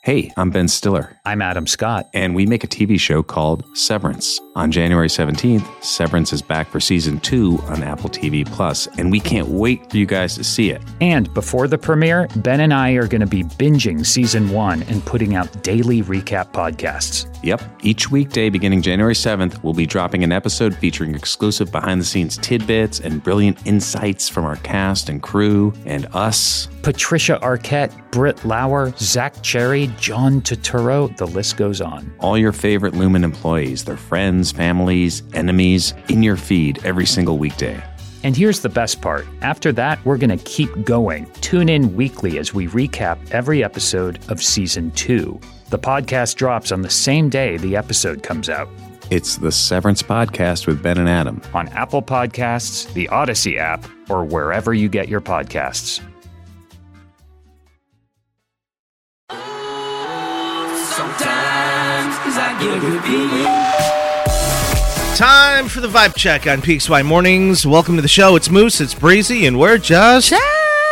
Hey, I'm Ben Stiller. I'm Adam Scott. And we make a TV show called Severance. On January 17th, Severance is back for season 2 on Apple TV+, and we can't wait for you guys to see it. And before the premiere, Ben and I are going to be binging season 1 and putting out daily recap podcasts. Yep, each weekday beginning January 7th, we'll be dropping an episode featuring exclusive behind-the-scenes tidbits and brilliant insights from our cast and crew and us. Patricia Arquette, Britt Lauer, Zach Cherry, John Turturro, the list goes on. All your favorite Lumen employees, their friends, families, enemies, in your feed every single weekday. And here's the best part. After that, we're going to keep going. Tune in weekly as we recap every episode of Season 2. The podcast drops on the same day the episode comes out. It's the Severance Podcast with Ben and Adam. On Apple Podcasts, the Odyssey app, or wherever you get your podcasts. Time for the vibe check on PXY Mornings. Welcome to the show. It's Moose, it's Breezy, and we're just checking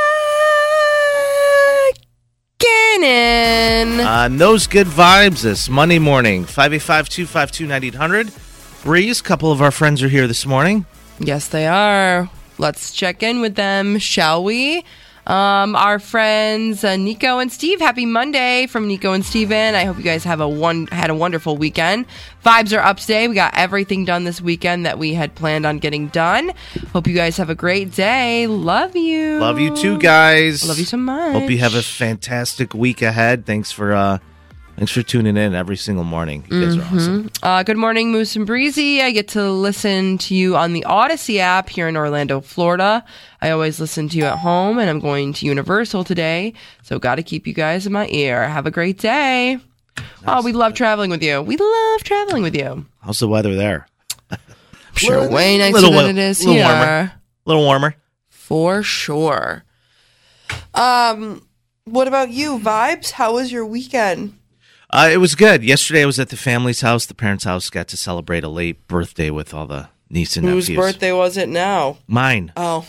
in on those good vibes this Monday morning. 585-252-9800. Breeze, a couple of our friends are here this morning. Yes, they are. Let's check in with them, shall we? Our friends Nico and Steve. Happy Monday from Nico and Steven. I hope you guys have had a wonderful weekend. Vibes are up today. We got everything done this weekend that we had planned on getting done. Hope you guys have a great day. Love you. Love you too, guys. Love you so much. Hope you have a fantastic week ahead. Thanks for tuning in every single morning. You guys are awesome. Good morning, Moose and Breezy. I get to listen to you on the Odyssey app here in Orlando, Florida. I always listen to you at home, and I'm going to Universal today, so got to keep you guys in my ear. Have a great day. Nice. Oh, we love traveling with you. We love traveling with you. How's the weather there? I'm sure way nicer than it is here. A little warmer. For sure. What about you, Vibes? How was your weekend? It was good. Yesterday I was at the family's house, the parents' house, got to celebrate a late birthday with all the niece and nephews. Whose birthday was it now? Mine. Oh.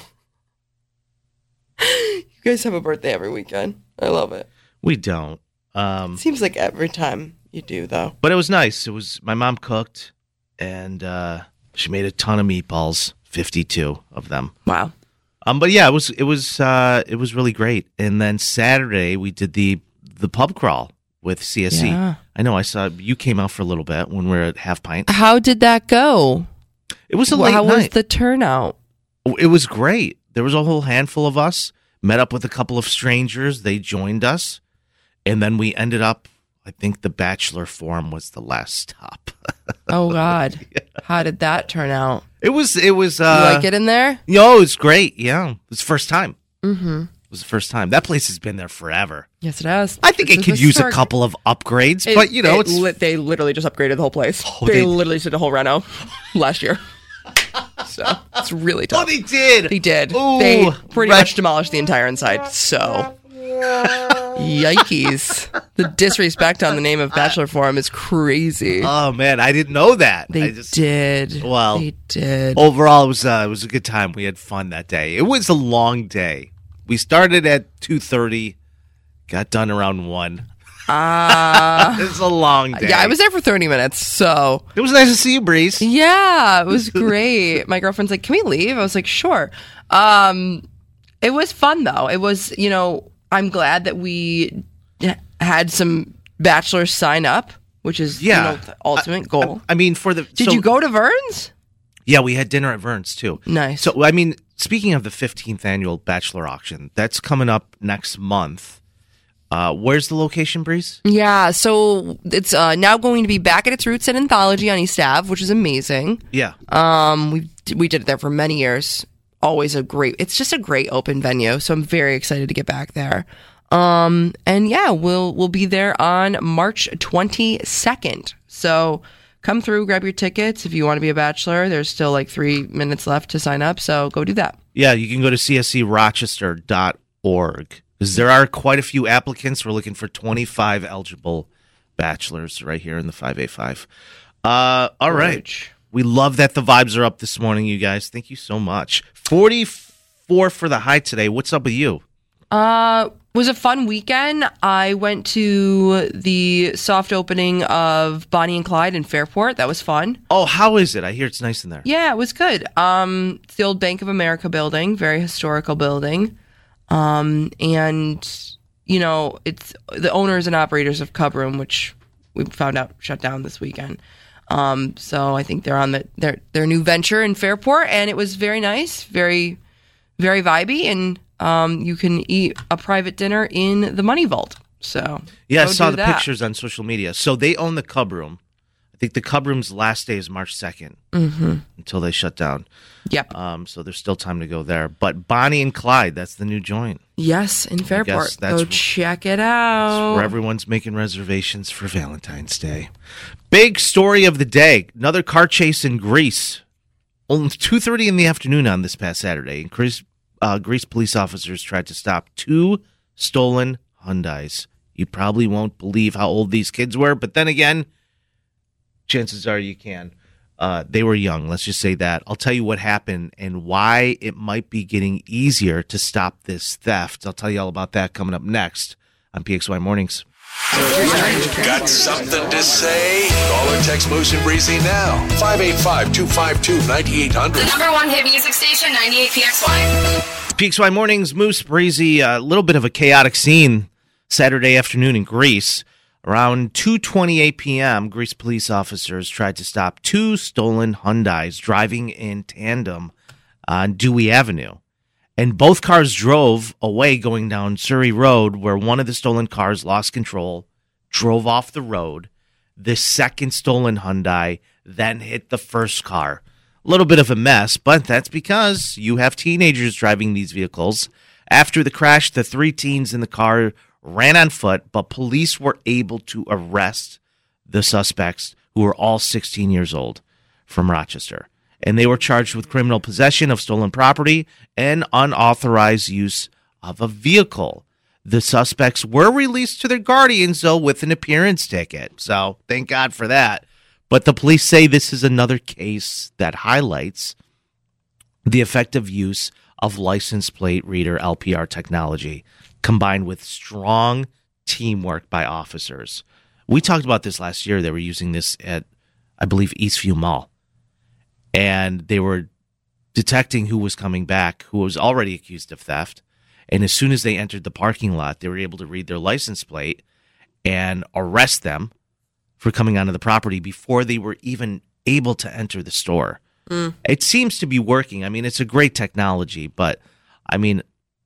You guys have a birthday every weekend. I love it. We don't. Seems like every time you do, though. But it was nice. It was my mom cooked, and she made a ton of meatballs, 52 of them. Wow. But yeah, it was really great. And then Saturday we did the pub crawl with CSC. Yeah. I know I saw you came out for a little bit when we were at Half Pint. How did that go? It was a late night. How was the turnout? It was great. There was a whole handful of us, met up with a couple of strangers. They joined us. And then we ended up, I think the Bachelor Forum was the last stop. Oh, God. Yeah. How did that turn out? It was. You like it in there? It was great. Yeah. It was the first time. Mm-hmm. It was the first time. That place has been there forever. Yes, it has. I think it could use a couple of upgrades, but they literally just upgraded the whole place. Oh, they literally did a whole reno last year. So it's really tough. Oh, they did. They did. Ooh, they pretty much demolished the entire inside. So, yikes. The disrespect on the name of Bachelor Forum is crazy. Oh, man. I didn't know that. They did. Well, they did. Overall, it was a good time. We had fun that day. It was a long day. We started at 2:30, got done around 1. It was a long day. Yeah, I was there for 30 minutes, so. It was nice to see you, Breeze. Yeah, it was great. My girlfriend's like, can we leave? I was like, sure. It was fun, though. It was, I'm glad that we had some bachelors sign up, which is the ultimate goal. I mean, Did you go to Vern's? Yeah, we had dinner at Vern's, too. Nice. So, I mean, speaking of the 15th annual Bachelor Auction, that's coming up next month. Where's the location, Breeze? Yeah, so it's now going to be back at its roots at Anthology on East Ave, which is amazing. Yeah. We did it there for many years. It's just a great open venue, so I'm very excited to get back there. And yeah, we'll be there on March 22nd. So come through, grab your tickets if you want to be a bachelor. There's still like 3 minutes left to sign up, so go do that. Yeah, you can go to cscrochester.org. Because there are quite a few applicants. We're looking for 25 eligible bachelors right here in the 585. All right. We love that the vibes are up this morning, you guys. Thank you so much. 44 for the high today. What's up with you? Was a fun weekend. I went to the soft opening of Bonnie and Clyde in Fairport. That was fun. Oh, how is it? I hear it's nice in there. Yeah, it was good. It's the old Bank of America building, very historical building. And, you know, it's the owners and operators of Cub Room, which we found out shut down this weekend. So I think they're on their new venture in Fairport, and it was very nice, very, very vibey, and you can eat a private dinner in the Money Vault. So yeah, I saw the pictures on social media. So they own the Cub Room. I think the Cub Room's last day is March 2nd until they shut down. Yep. So there's still time to go there. But Bonnie and Clyde, that's the new joint. Yes, in Fairport. Go check it out. Where everyone's making reservations for Valentine's Day. Big story of the day. Another car chase in Greece. Only 2:30 in the afternoon on this past Saturday. In Greece police officers tried to stop 2 stolen Hyundais. You probably won't believe how old these kids were, but then again, chances are you can. They were young, let's just say that. I'll tell you what happened and why it might be getting easier to stop this theft. I'll tell you all about that coming up next on PXY Mornings. Got something to say? Call or text Moose and Breezy now. 585-252-9800. The number one hit music station, 98 PXY. PXY Mornings, Moose, Breezy, a little bit of a chaotic scene Saturday afternoon in Greece. Around 2:28 p.m., Greece police officers tried to stop 2 stolen Hyundais driving in tandem on Dewey Avenue. And both cars drove away going down Surrey Road, where one of the stolen cars lost control, drove off the road. The second stolen Hyundai then hit the first car. A little bit of a mess, but that's because you have teenagers driving these vehicles. After the crash, the 3 teens in the car ran on foot, but police were able to arrest the suspects, who were all 16 years old, from Rochester. And they were charged with criminal possession of stolen property and unauthorized use of a vehicle. The suspects were released to their guardians, though, with an appearance ticket. So thank God for that. But the police say this is another case that highlights the effective use of license plate reader LPR technology, combined with strong teamwork by officers. We talked about this last year. They were using this at, I believe, Eastview Mall. And they were detecting who was coming back, who was already accused of theft. And as soon as they entered the parking lot, they were able to read their license plate and arrest them for coming onto the property before they were even able to enter the store. It seems to be working. I mean, it's a great technology, but I mean,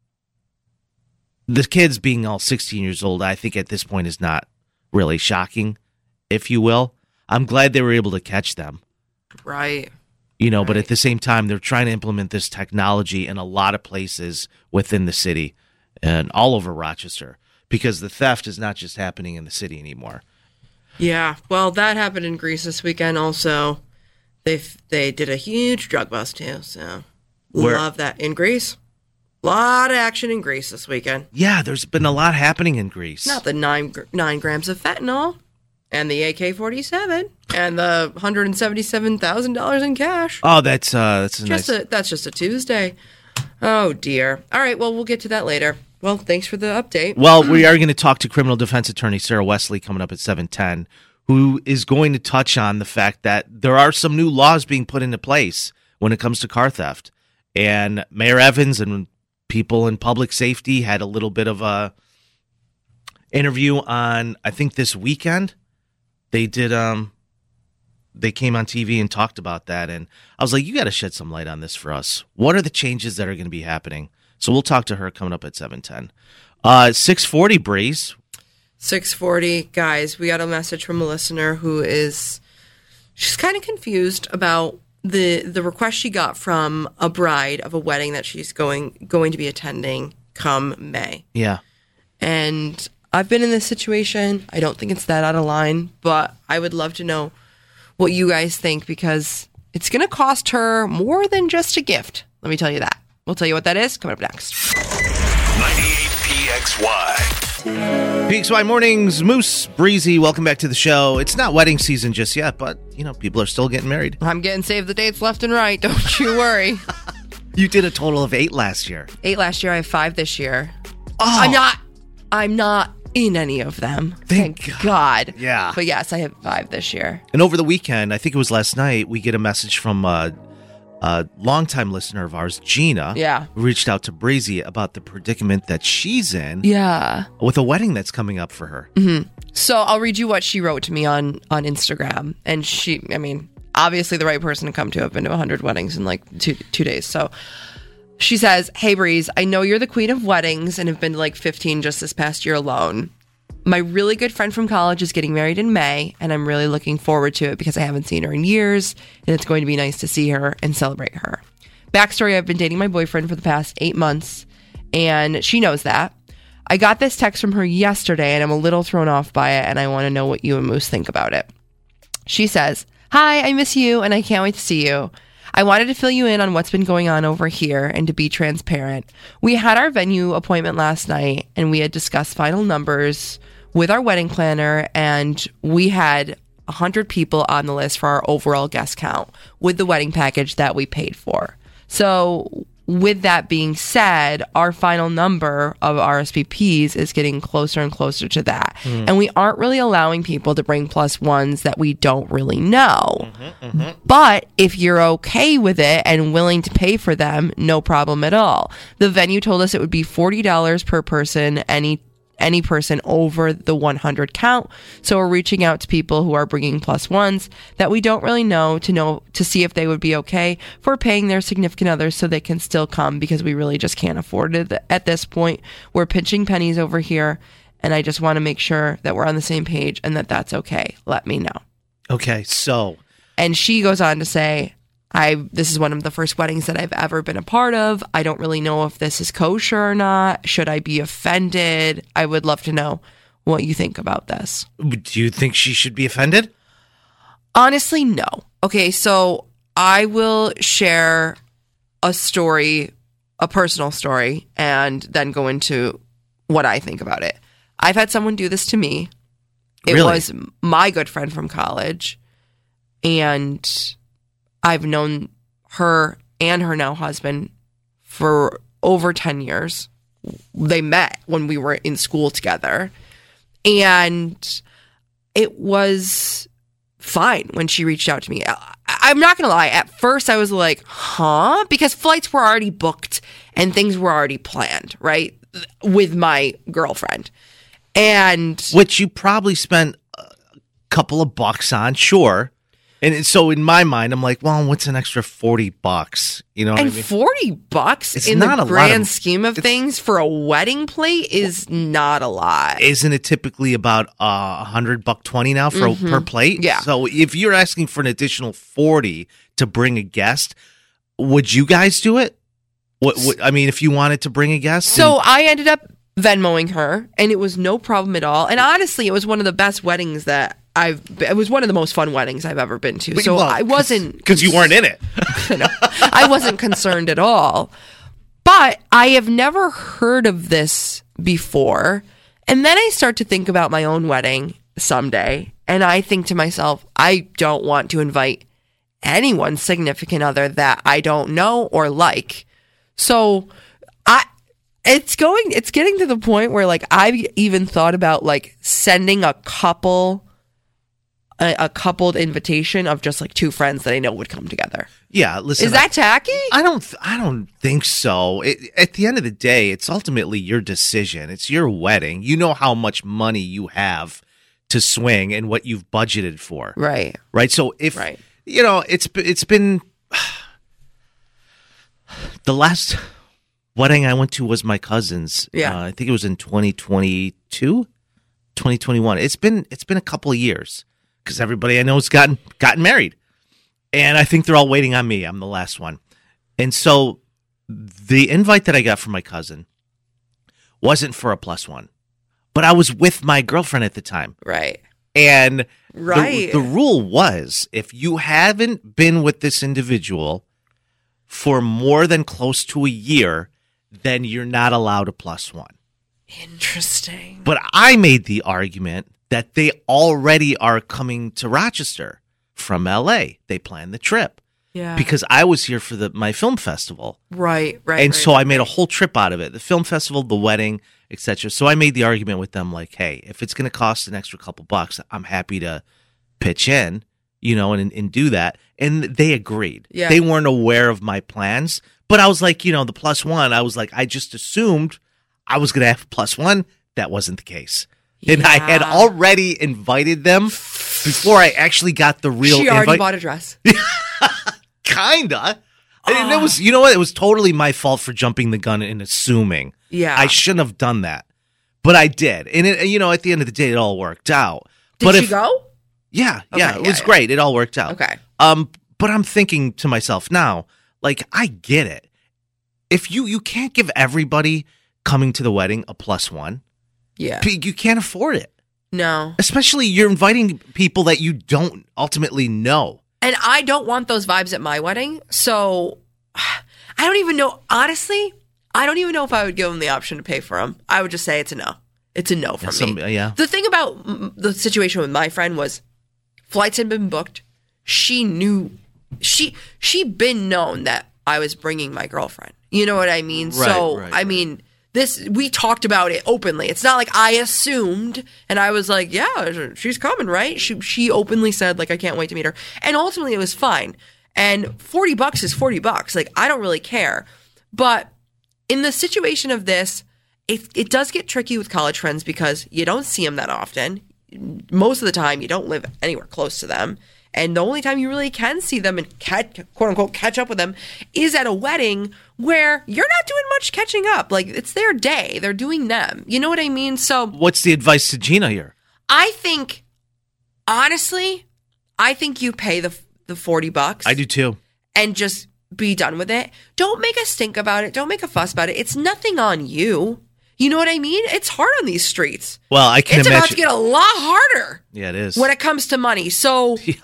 the kids being all 16 years old, I think at this point is not really shocking, if you will. I'm glad they were able to catch them. Right. You know, but at the same time, they're trying to implement this technology in a lot of places within the city and all over Rochester, because the theft is not just happening in the city anymore. Yeah, well, that happened in Greece this weekend also. They did a huge drug bust too, so love that. In Greece, a lot of action in Greece this weekend. Yeah, there's been a lot happening in Greece. Not the 9 grams of fentanyl and the AK-47 and the $177,000 in cash. Oh, that's that's just a Tuesday. Oh dear. All right, well, we'll get to that later. Well, thanks for the update. Well, we are going to talk to criminal defense attorney Sarah Wesley coming up at 7:10, who is going to touch on the fact that there are some new laws being put into place when it comes to car theft. And Mayor Evans and people in public safety had a little bit of a interview on, I think, this weekend. They did, they came on TV and talked about that. And I was like, you got to shed some light on this for us. What are the changes that are going to be happening? So we'll talk to her coming up at 7:10. 6:40, Breeze. 6:40, guys. We got a message from a listener who she's kind of confused about the request she got from a bride of a wedding that she's going to be attending come May. Yeah. And I've been in this situation. I don't think it's that out of line, but I would love to know what you guys think, because it's going to cost her more than just a gift. Let me tell you that. We'll tell you what that is coming up next. 98 PXY. PXY Mornings, Moose, Breezy, welcome back to the show. It's not wedding season just yet, but, you know, people are still getting married. I'm getting save the dates left and right. Don't you worry. You did a total of 8 last year. 8 last year. I have 5 this year. I'm not in any of them. Thank God. Yeah. But yes, I have 5 this year. And over the weekend, I think it was last night, we get a message from a longtime listener of ours, Gina. Yeah. Who reached out to Breezy about the predicament that she's in. Yeah. With a wedding that's coming up for her. Mm-hmm. So I'll read you what she wrote to me on Instagram. And obviously the right person to come to. I've been to 100 weddings in like two days. So she says, "Hey Breeze, I know you're the queen of weddings and have been to like 15 just this past year alone. My really good friend from college is getting married in May, and I'm really looking forward to it because I haven't seen her in years, and it's going to be nice to see her and celebrate her. Backstory, I've been dating my boyfriend for the past 8 months, and she knows that. I got this text from her yesterday, and I'm a little thrown off by it, and I want to know what you and Moose think about it. She says, "Hi, I miss you, and I can't wait to see you. I wanted to fill you in on what's been going on over here and to be transparent. We had our venue appointment last night, and we had discussed final numbers with our wedding planner, and we had 100 people on the list for our overall guest count with the wedding package that we paid for. So with that being said, our final number of RSVPs is getting closer and closer to that. And we aren't really allowing people to bring plus ones that we don't really know. But if you're okay with it and willing to pay for them, no problem at all. The venue told us it would be $40 per person, any person over the 100 count. So we're reaching out to people who are bringing plus ones that we don't really know to see if they would be okay for paying their significant others so they can still come, because we really just can't afford it at this point. We're pinching pennies over here, and I just want to make sure that we're on the same page and that that's okay. Let me know." Okay, so. And she goes on to say, this is one of the first weddings that I've ever been a part of. I don't really know if this is kosher or not. Should I be offended? I would love to know what you think about this. Do you think she should be offended? Honestly, no. Okay, so I will share a story, a personal story, and then go into what I think about it. I've had someone do this to me. It Really? was my good friend from college, and I've known her and her now husband for over 10 years. They met when we were in school together. And it was fine when she reached out to me. I'm not going to lie. At first, I was like, huh? Because flights were already booked and things were already planned, right? With my girlfriend. And which you probably spent a couple of bucks on, sure. And so in my mind, I'm like, well, what's an extra $40? You know what I mean? $40 It's in not the a lot grand of- scheme of things for a wedding plate is not a lot. Isn't it typically about $100, $20 now for per plate? Yeah. So if you're asking for an additional $40 to bring a guest, would you guys do it? What I mean, if you wanted to bring a guest? So I ended up Venmoing her, and it was no problem at all. And honestly, it was one of the best weddings that it was one of the most fun weddings I've ever been to. So I wasn't, because you weren't in it. I wasn't concerned at all. But I have never heard of this before. And then I start to think about my own wedding someday. And I think to myself, I don't want to invite anyone's significant other that I don't know or like. So it's getting to the point where like I've even thought about like sending a coupled invitation of just like two friends that I know would come together. Yeah, listen. Is that tacky? I don't think so. At the end of the day, it's ultimately your decision. It's your wedding. You know how much money you have to swing and what you've budgeted for. Right. Right. So if Right. you know, it's been the last wedding I went to was my cousin's. Yeah. I think it was in 2022, 2021. It's been a couple of years because everybody I know has gotten married. And I think they're all waiting on me. I'm the last one. And so the invite that I got from my cousin wasn't for a +1, but I was with my girlfriend at the time. Right. And Right. the rule was if you haven't been with this individual for more than close to a year, then you're not allowed a +1. Interesting. But I made the argument that they already are coming to Rochester from LA. They planned the trip. Yeah. Because I was here for my film festival. Right. And so I made a whole trip out of it. The film festival, the wedding, etc. So I made the argument with them like, hey, if it's going to cost an extra couple bucks, I'm happy to pitch in, and do that. And they agreed. Yeah. They weren't aware of my plans, but I was like, the +1, I was like, I just assumed I was going to have +1. That wasn't the case. And I had already invited them before I actually got the real She already invite. bought a dress. Kinda. And it was, what? It was totally my fault for jumping the gun and assuming. Yeah. I shouldn't have done that. But I did. And, at the end of the day, it all worked out. Did she go? Yeah. Okay, It was great. It all worked out. Okay. But I'm thinking to myself now, like, I get it. If you can't give everybody coming to the wedding a +1. Yeah. You can't afford it. No. Especially you're inviting people that you don't ultimately know. And I don't want those vibes at my wedding. So I don't even know. Honestly, I don't even know if I would give them the option to pay for them. I would just say it's a no. It's a no from me. Yeah. The thing about the situation with my friend was flights had been booked. She knew, she'd been known that I was bringing my girlfriend. You know what I mean? Right. mean, we talked about it openly. It's not like I assumed and I was like, yeah, she's coming, right? She openly said, like, I can't wait to meet her. And ultimately it was fine. And $40 is $40. Like, I don't really care. But in the situation of this, it does get tricky with college friends because you don't see them that often. Most of the time, you don't live anywhere close to them. And the only time you really can see them and quote unquote catch up with them is at a wedding where you're not doing much catching up. Like, it's their day. They're doing them. You know what I mean? So what's the advice to Gina here? I think, honestly, you pay the $40. I do too. And just be done with it. Don't make a stink about it. Don't make a fuss about it. It's nothing on you. You know what I mean? It's hard on these streets. Well, I can imagine. It's about to get a lot harder. Yeah, it is. When it comes to money. So take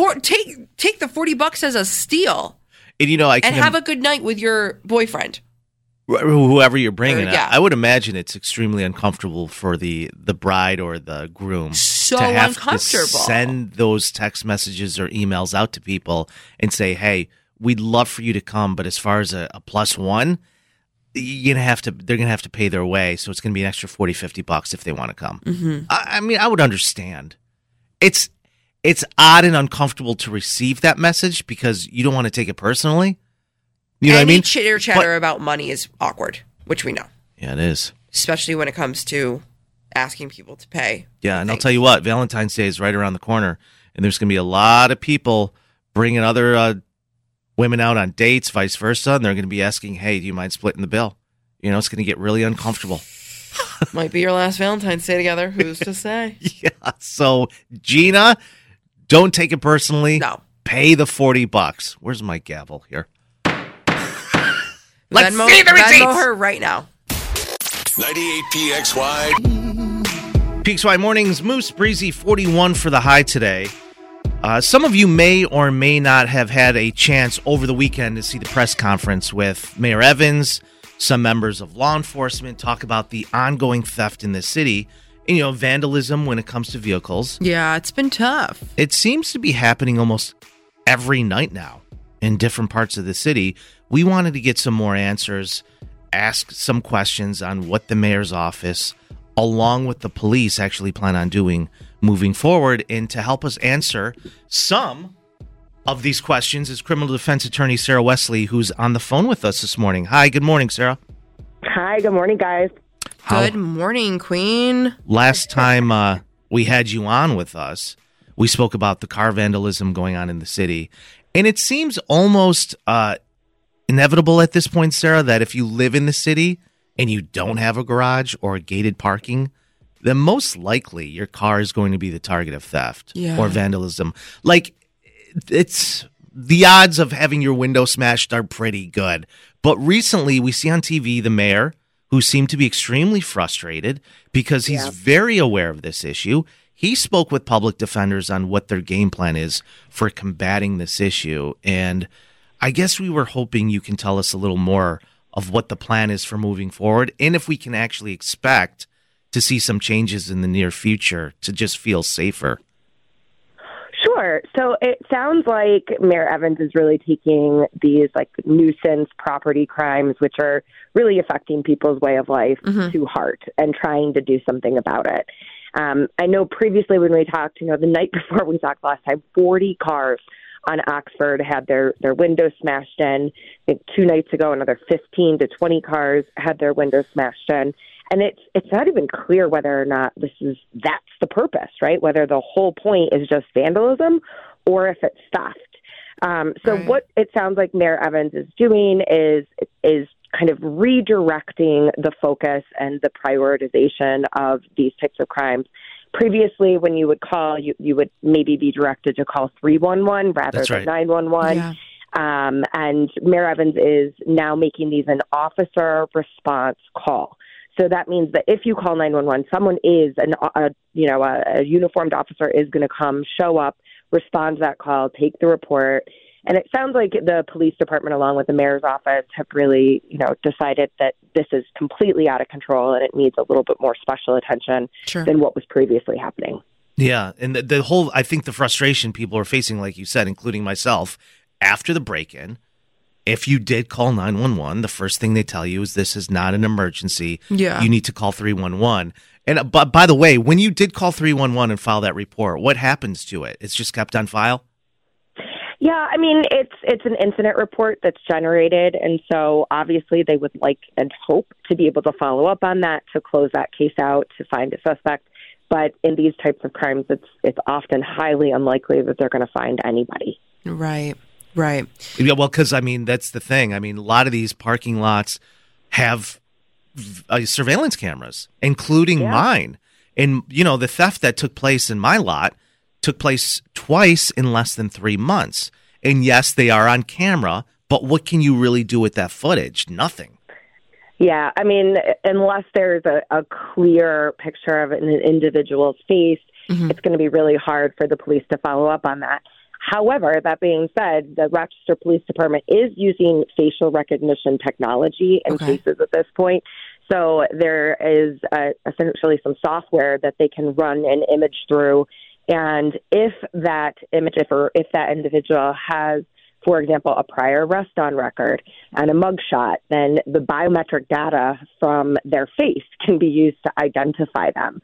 the $40 as a steal. And, I can and have a good night with your boyfriend. Whoever you're bringing. Yeah. I would imagine it's extremely uncomfortable for the bride or the groom So to have uncomfortable. to send those text messages or emails out to people and say, hey, we'd love for you to come, but as far as a +1, they're gonna have to pay their way, so it's gonna be an extra $40-$50 if they want to come. Mm-hmm. I mean, I would understand. It's odd and uncomfortable to receive that message because you don't want to take it personally. You know what I mean? Any chitter chatter about money is awkward, which we know, Yeah, it is. especially when it comes to asking people to pay. Yeah, and I'll tell you what, Valentine's Day is right around the corner, and there's gonna be a lot of people bringing other women out on dates, vice versa, and they're going to be asking, hey, do you mind splitting the bill? It's going to get really uncomfortable. Might be your last Valentine's Day together. Who's to say? Yeah, so Gina, don't take it personally. No. Pay the $40. Where's my gavel here? Let's Venmo, see the receipts! Venmo her right now. 98 PXY. PXY Mornings, Moose Breezy 41 for the high today. Some of you may or may not have had a chance over the weekend to see the press conference with Mayor Evans, some members of law enforcement, talk about the ongoing theft in the city, and, vandalism when it comes to vehicles. Yeah, it's been tough. It seems to be happening almost every night now in different parts of the city. We wanted to get some more answers, ask some questions on what the mayor's office, along with the police, actually plan on doing moving forward. And to help us answer some of these questions is criminal defense attorney Sarah Wesley, who's on the phone with us this morning. Hi, good morning, Sarah. Hi, good morning, guys. Good morning, Queen. Last time we had you on with us, we spoke about the car vandalism going on in the city. And it seems almost inevitable at this point, Sarah, that if you live in the city and you don't have a garage or a gated parking, then most likely your car is going to be the target of theft or vandalism. Like, it's the odds of having your window smashed are pretty good. But recently we see on TV the mayor, who seemed to be extremely frustrated because he's very aware of this issue. He spoke with public defenders on what their game plan is for combating this issue. And I guess we were hoping you can tell us a little more of what the plan is for moving forward and if we can actually expect to see some changes in the near future to just feel safer. Sure. So it sounds like Mayor Evans is really taking these like nuisance property crimes, which are really affecting people's way of life, to heart and trying to do something about it. I know previously when we talked, the night before we talked last time, 40 cars on Oxford had their windows smashed in. I think 2 nights ago, another 15 to 20 cars had their windows smashed in. And it's not even clear whether or not that's the purpose, right? Whether the whole point is just vandalism or if it's theft. So what it sounds like Mayor Evans is doing is kind of redirecting the focus and the prioritization of these types of crimes. Previously, when you would call, you would maybe be directed to call 311 rather than 911. Yeah. And Mayor Evans is now making these an officer response call. So that means that if you call 911, someone is a uniformed officer is going to come, show up, respond to that call, take the report. And it sounds like the police department, along with the mayor's office, have really, decided that this is completely out of control and it needs a little bit more special attention than what was previously happening. Yeah, and the whole, I think the frustration people are facing, like you said, including myself, after the break-in, if you did call 911, the first thing they tell you is this is not an emergency. Yeah. You need to call 311. And but by the way, when you did call 311 and file that report, what happens to it? It's just kept on file? Yeah, I mean, it's an incident report that's generated, and so obviously they would like and hope to be able to follow up on that, to close that case out, to find a suspect. But in these types of crimes, it's often highly unlikely that they're going to find anybody. Right. Yeah, well, because, that's the thing. A lot of these parking lots have surveillance cameras, including mine. And, the theft that took place in my lot took place twice in less than 3 months. And yes, they are on camera, but what can you really do with that footage? Nothing. Yeah, unless there's a clear picture of an individual's face, it's going to be really hard for the police to follow up on that. However, that being said, the Rochester Police Department is using facial recognition technology in cases at this point. So there is essentially some software that they can run an image through. And if that image, if that individual has, for example, a prior arrest on record and a mugshot, then the biometric data from their face can be used to identify them.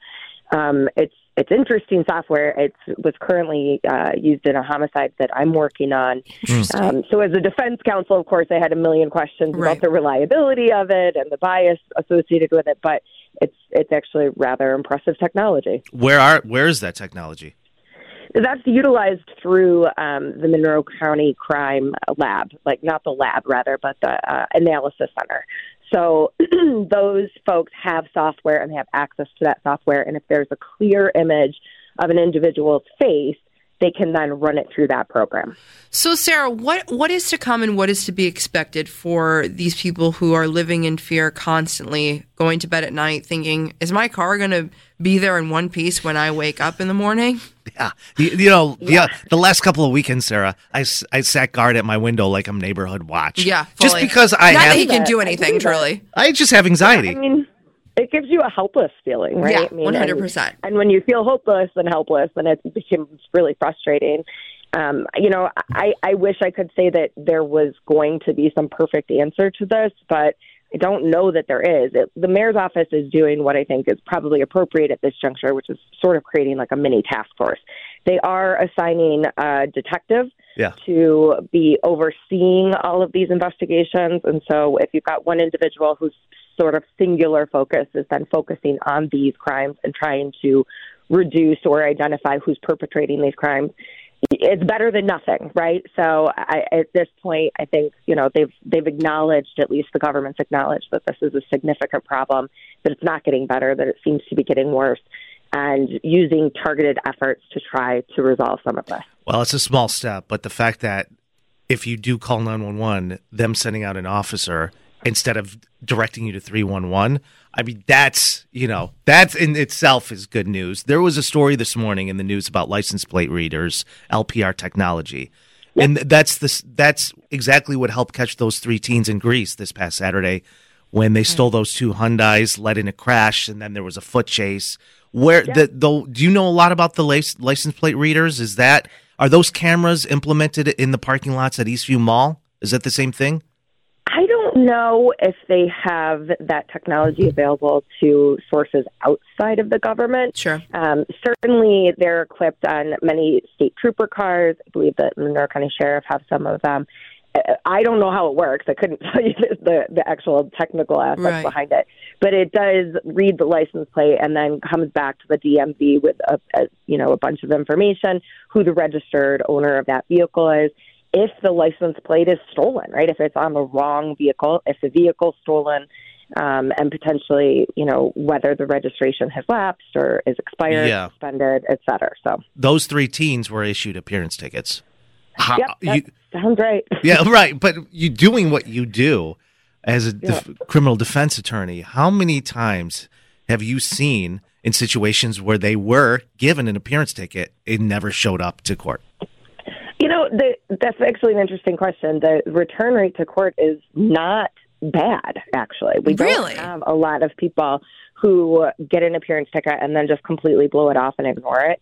It's interesting software. It was currently used in a homicide that I'm working on. So as a defense counsel, of course, I had a million questions about the reliability of it and the bias associated with it, but it's actually rather impressive technology. Where is that technology? That's utilized through the Monroe County Crime Lab, like not the lab, rather, but the analysis center. So those folks have software and they have access to that software. And if there's a clear image of an individual's face, they can then run it through that program. So, Sarah, what is to come and what is to be expected for these people who are living in fear constantly, going to bed at night thinking, is my car going to be there in one piece when I wake up in the morning? Yeah. The last couple of weekends, Sarah, I sat guard at my window like I'm neighborhood watch. Yeah, fully. Just because Not that he can do anything, truly. I just have anxiety. Yeah, it gives you a helpless feeling, right? Yeah, 100%. And when you feel hopeless and helpless, then it becomes really frustrating. I wish I could say that there was going to be some perfect answer to this, but I don't know that there is. The mayor's office is doing what I think is probably appropriate at this juncture, which is sort of creating like a mini task force. They are assigning a detective to be overseeing all of these investigations. And so if you've got one individual whose sort of singular focus is then focusing on these crimes and trying to reduce or identify who's perpetrating these crimes, it's better than nothing, right? So at this point, I think, they've acknowledged, at least the government's acknowledged, that this is a significant problem, that it's not getting better, that it seems to be getting worse, and using targeted efforts to try to resolve some of this. Well, it's a small step, but the fact that if you do call 911, them sending out an officer instead of directing you to 311, that's in itself is good news. There was a story this morning in the news about license plate readers, LPR technology. Yep. And that's exactly what helped catch those 3 teens in Greece this past Saturday when they stole those 2 Hyundais, led in a crash, and then there was a foot chase. Do you know a lot about the license plate readers? Is that Are those cameras implemented in the parking lots at Eastview Mall? Is that the same thing? I don't know if they have that technology available to sources outside of the government. Sure. Certainly, they're equipped on many state trooper cars. I believe that the Monroe County Sheriff have some of them. I don't know how it works. I couldn't tell you the actual technical aspects behind it. But it does read the license plate and then comes back to the DMV with a bunch of information, who the registered owner of that vehicle is. If the license plate is stolen, right? If it's on the wrong vehicle, if the vehicle's stolen, and potentially, whether the registration has lapsed or is expired, suspended, et cetera. So those 3 teens were issued appearance tickets. That sounds right. Yeah, right. But you doing what you do as a criminal defense attorney, how many times have you seen in situations where they were given an appearance ticket, it never showed up to court? That's actually an interesting question. The return rate to court is not bad, actually. We don't have a lot of people who get an appearance ticket and then just completely blow it off and ignore it.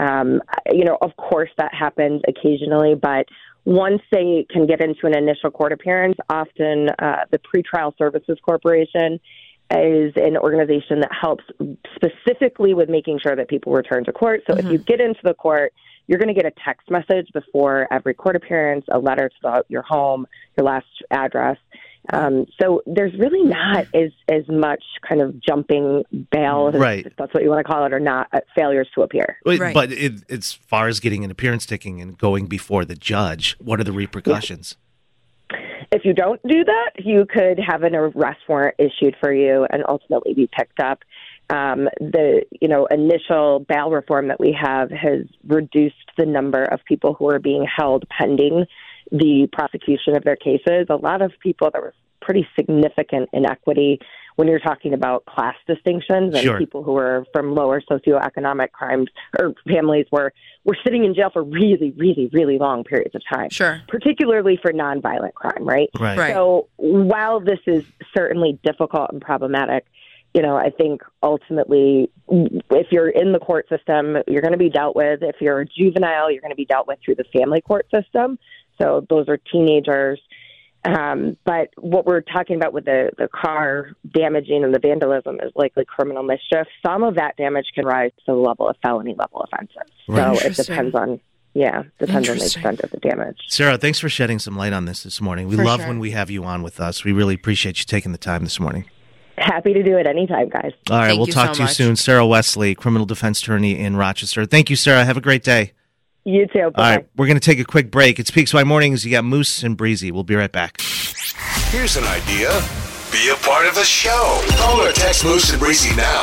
Of course that happens occasionally, but once they can get into an initial court appearance, often the Pretrial Services Corporation is an organization that helps specifically with making sure that people return to court. So if you get into the court, you're going to get a text message before every court appearance, a letter to your home, your last address. So there's really not as much kind of jumping bail, if that's what you want to call it, or not, failures to appear. But as far as getting an appearance ticket and going before the judge, what are the repercussions? If you don't do that, you could have an arrest warrant issued for you and ultimately be picked up. The initial bail reform that we have has reduced the number of people who are being held pending the prosecution of their cases. A lot of people, there was pretty significant inequity when you're talking about class distinctions, and people who were from lower socioeconomic crimes or families were sitting in jail for really, really, really long periods of time. Sure. Particularly for nonviolent crime, right? So while this is certainly difficult and problematic, I think ultimately, if you're in the court system, you're going to be dealt with. If you're a juvenile, you're going to be dealt with through the family court system. So those are teenagers. But what we're talking about with the car damaging and the vandalism is likely criminal mischief. Some of that damage can rise to the level of felony level offenses. So it depends on the extent of the damage. Sarah, thanks for shedding some light on this morning. We love when we have you on with us. We really appreciate you taking the time this morning. Happy to do it anytime, guys. All right, we'll talk to you soon. Sarah Wesley, criminal defense attorney in Rochester. Thank you, Sarah. Have a great day. You too. Bye. All right, we're going to take a quick break. It's Peaks by Mornings. You got Moose and Breezy. We'll be right back. Here's an idea. Be a part of the show. Call or text Moose and Breezy now.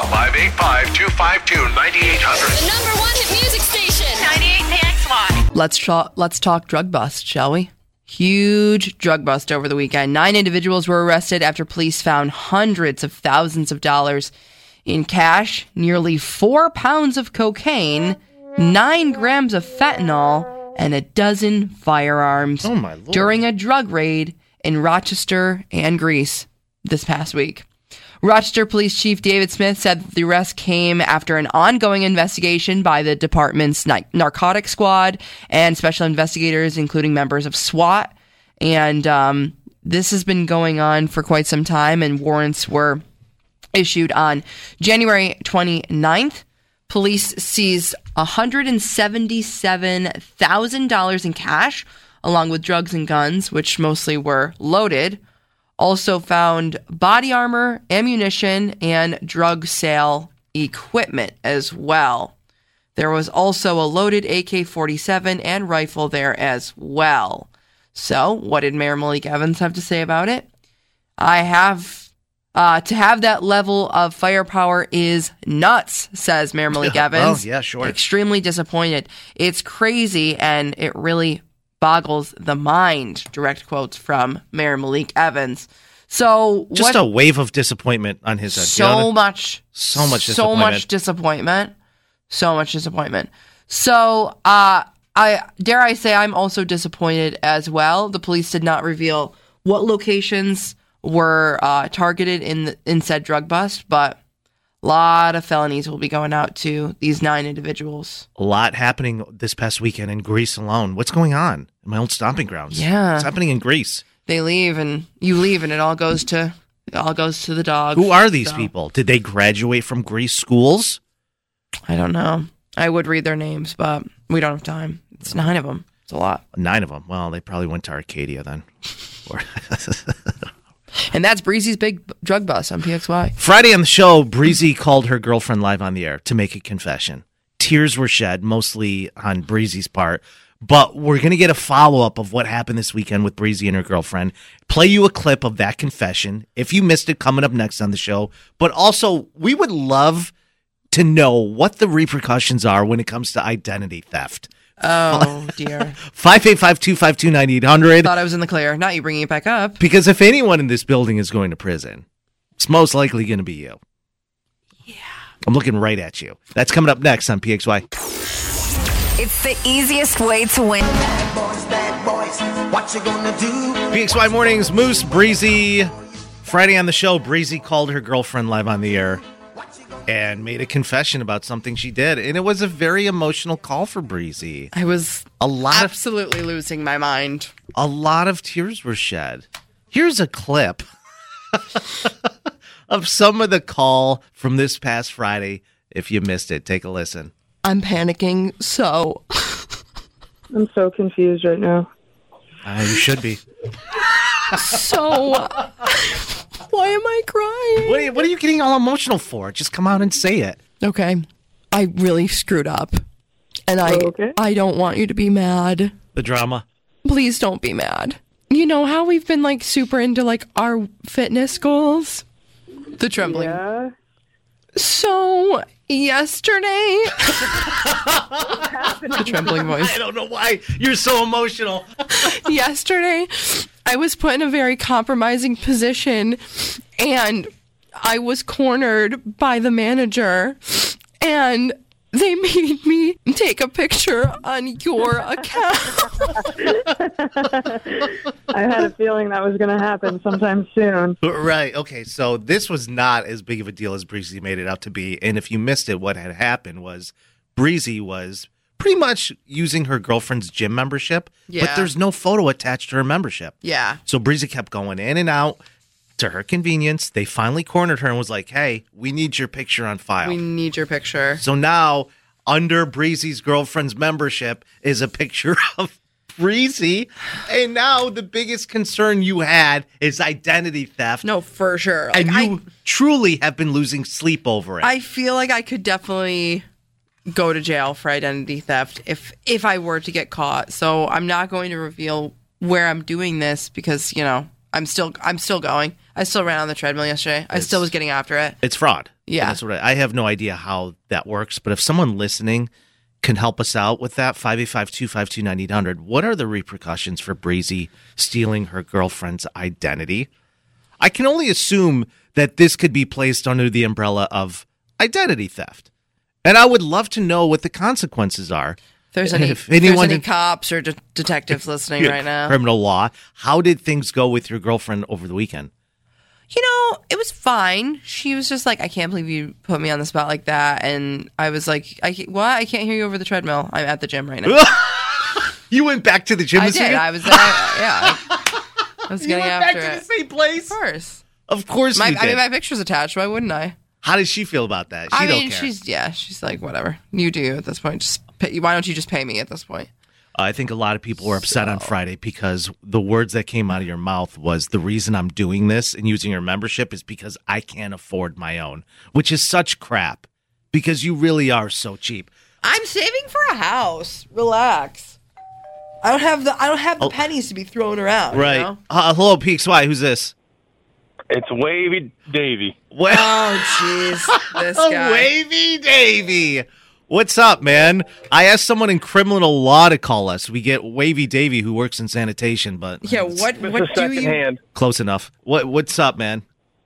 585-252-9800. The number one hit music station. 98PXY. Let's talk drug bust, shall we? Huge drug bust over the weekend. 9 individuals were arrested after police found hundreds of thousands of dollars in cash, nearly 4 pounds of cocaine, 9 grams of fentanyl, and a dozen firearms during a drug raid in Rochester and Greece this past week. Rochester Police Chief David Smith said the arrest came after an ongoing investigation by the department's narcotics squad and special investigators, including members of SWAT. And this has been going on for quite some time, and warrants were issued on January 29th. Police seized $177,000 in cash, along with drugs and guns, which mostly were loaded. Also found body armor, ammunition, and drug sale equipment as well. There was also a loaded AK-47 and rifle there as well. So, what did Mayor Malik Evans have to say about it? To have that level of firepower is nuts, says Mayor Malik Evans. Extremely disappointed. It's crazy, and it really boggles the mind, direct quotes from Mayor Malik Evans. So just a wave of disappointment on his end. So much disappointment. So I dare I say I'm also disappointed as well. The police did not reveal what locations were targeted in said drug bust, but A lot of felonies will be going out to these 9 individuals. A lot happening this past weekend in Greece alone. What's going on in my old stomping grounds? Yeah. What's happening in Greece? They leave and you leave and it all goes to the dog. Who are these people? Did they graduate from Greece schools? I don't know. I would read their names, but we don't have time. It's 9 of them. It's a lot. 9 of them. Well, they probably went to Arcadia then. And that's Breezy's big drug bust on PXY. Friday on the show, Breezy called her girlfriend live on the air to make a confession. Tears were shed, mostly on Breezy's part. But we're going to get a follow-up of what happened this weekend with Breezy and her girlfriend. Play you a clip of that confession. If you missed it, coming up next on the show. But also, we would love to know what the repercussions are when it comes to identity theft. Oh, dear. 585-252-9800. Thought I was in the clear. Not you bringing it back up. Because if anyone in this building is going to prison, it's most likely going to be you. Yeah. I'm looking right at you. That's coming up next on PXY. It's the easiest way to win. Bad boys, what you gonna do? PXY Mornings, Moose, Breezy. Friday on the show, Breezy called her girlfriend live on the air and made a confession about something she did. And it was a very emotional call for Breezy. I was absolutely losing my mind. A lot of tears were shed. Here's a clip of some of the call from this past Friday. If you missed it, take a listen. I'm panicking so. I'm so confused right now. You should be. So, why am I crying? What are you getting all emotional for? Just come out and say it. Okay. I really screwed up. And I don't want you to be mad. The drama. Please don't be mad. You know how we've been like super into like our fitness goals? The trembling. Yeah. So, yesterday. The trembling voice. I don't know why you're so emotional. Yesterday, I was put in a very compromising position and I was cornered by the manager and they made me take a picture on your account. I had a feeling that was going to happen sometime soon. Right. Okay. So this was not as big of a deal as Breezy made it out to be. And if you missed it, what had happened was Breezy was pretty much using her girlfriend's gym membership, but there's no photo attached to her membership. Yeah. So Breezy kept going in and out to her convenience. They finally cornered her and was like, hey, we need your picture on file. We need your picture. So now under Breezy's girlfriend's membership is a picture of Breezy. And now the biggest concern you had is identity theft. No, for sure. And you truly have been losing sleep over it. I feel like I could definitely go to jail for identity theft if I were to get caught. So I'm not going to reveal where I'm doing this because, you know, I'm still going. I still ran on the treadmill yesterday. I still was getting after it. It's fraud. Yeah. That's what I have no idea how that works. But if someone listening can help us out with that, 585-252-9800, what are the repercussions for Breezy stealing her girlfriend's identity? I can only assume that this could be placed under the umbrella of identity theft. And I would love to know what the consequences are. If there's any cops or detectives listening right now. Criminal law. How did things go with your girlfriend over the weekend? You know, it was fine. She was just like, I can't believe you put me on the spot like that. And I was like, what? I can't hear you over the treadmill. I'm at the gym right now. You went back to the gym this weekend? I was there. Yeah. I was getting after it. You went back to the same place? Of course you did. I mean, my picture's attached. Why wouldn't I? How does she feel about that? She don't care. She's like, whatever. You do at this point. Why don't you just pay me at this point? I think a lot of people were upset on Friday because the words that came out of your mouth was the reason I'm doing this and using your membership is because I can't afford my own, which is such crap because you really are so cheap. I'm saving for a house. Relax. I don't have the pennies to be thrown around. Right. You know? Hello, PXY. Who's this? It's Wavy Davy. Well, oh, jeez. This guy. Wavy Davy. What's up, man? I asked someone in criminal law to call us. We get Wavy Davy, who works in sanitation, but yeah, what do you? Hand. Close enough. What's up, man?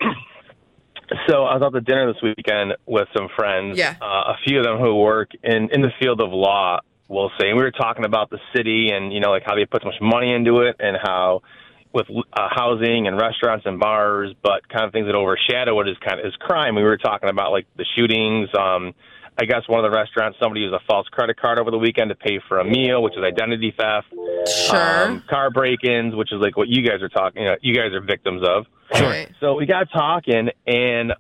So I was at the dinner this weekend with some friends. Yeah. A few of them who work in the field of law, we'll say. And we were talking about the city and, you know, like how they put so much money into it and how, housing and restaurants and bars, but kind of things that overshadow it is crime. We were talking about like the shootings. I guess one of the restaurants, somebody used a false credit card over the weekend to pay for a meal, which is identity theft. Sure. Car break-ins, which is like what you guys are talking. You guys are victims of. Sure. Right. So we got talking, and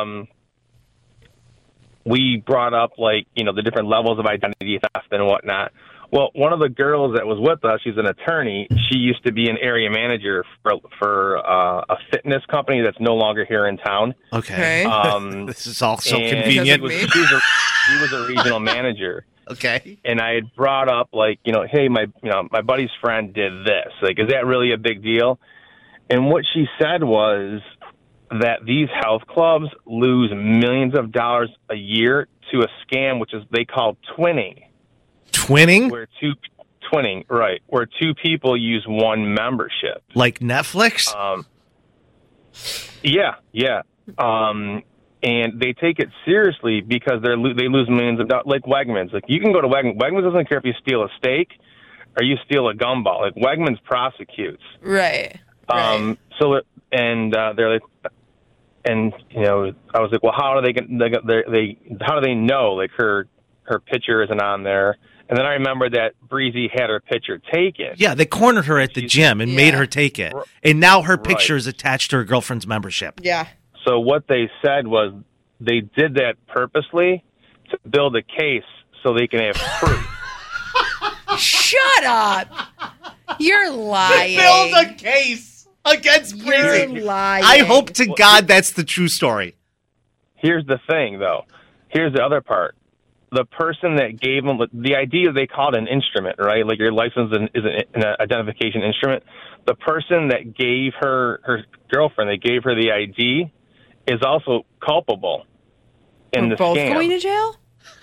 we brought up like the different levels of identity theft and whatnot. Well, one of the girls that was with us, she's an attorney. She used to be an area manager for a fitness company that's no longer here in town. Okay. This is all so convenient. She was a regional manager. Okay. And I had brought up like, hey, my buddy's friend did this. Like, is that really a big deal? And what she said was that these health clubs lose millions of dollars a year to a scam, which is they call twinning. Twinning? Where two people use one membership. Like Netflix? Yeah. And they take it seriously because they lose millions of dollars. Like Wegmans. Like you can go to Wegmans. Wegmans doesn't care if you steal a steak or you steal a gumball. Like Wegmans prosecutes. Right. So they're like, and I was like, well, how do they know like her picture isn't on there? And then I remember that Breezy had her picture taken. Yeah, they cornered her at the gym and made her take it. And now her picture is attached to her girlfriend's membership. Yeah. So what they said was they did that purposely to build a case so they can have proof. Shut up. You're lying. Build a case against Breezy. You're lying. I hope to God that's the true story. Here's the thing, though. Here's the other part. The person that gave them the ID, they called an instrument, right? Like your license is an identification instrument. The person that gave her girlfriend, they gave her the ID, is also culpable in the both scam. Going to jail?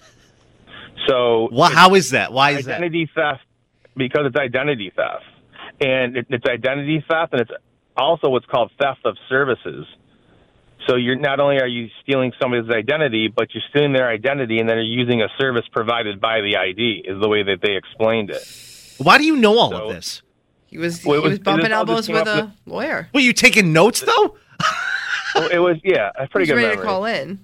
So, how is that? Why is identity theft? Because it's identity theft, and it's identity theft, and it's also what's called theft of services. So you're not only are you stealing somebody's identity, but you're stealing their identity, and then you're using a service provided by the ID. Is the way that they explained it. Why do you know all of this? He was bumping elbows with a lawyer. Were you taking notes though? Well, it was a pretty good ready memory. To call in.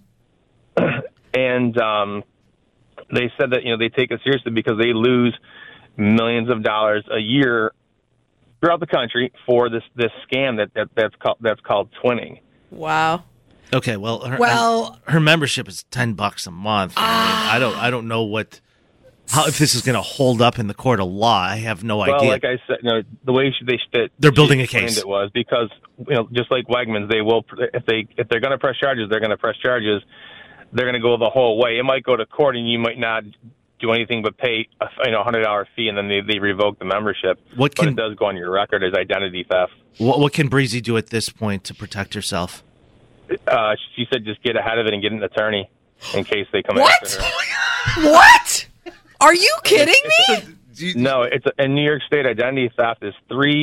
And they said that they take it seriously because they lose millions of dollars a year throughout the country for this scam that's called twinning. Wow. Okay, well, her membership is $10 a month. I don't know if this is going to hold up in the court of law. I have no idea. Well, like I said, the way they're building a case. It was because just like Wegmans, they will if they're going to press charges, they're going to press charges. They're going to go the whole way. It might go to court, and you might not do anything but pay a $100 fee, and then they revoke the membership. But it does go on your record as identity theft. What can Breezy do at this point to protect herself? She said just get ahead of it and get an attorney in case they come after her. What? Are you kidding me? No, in New York State, identity theft is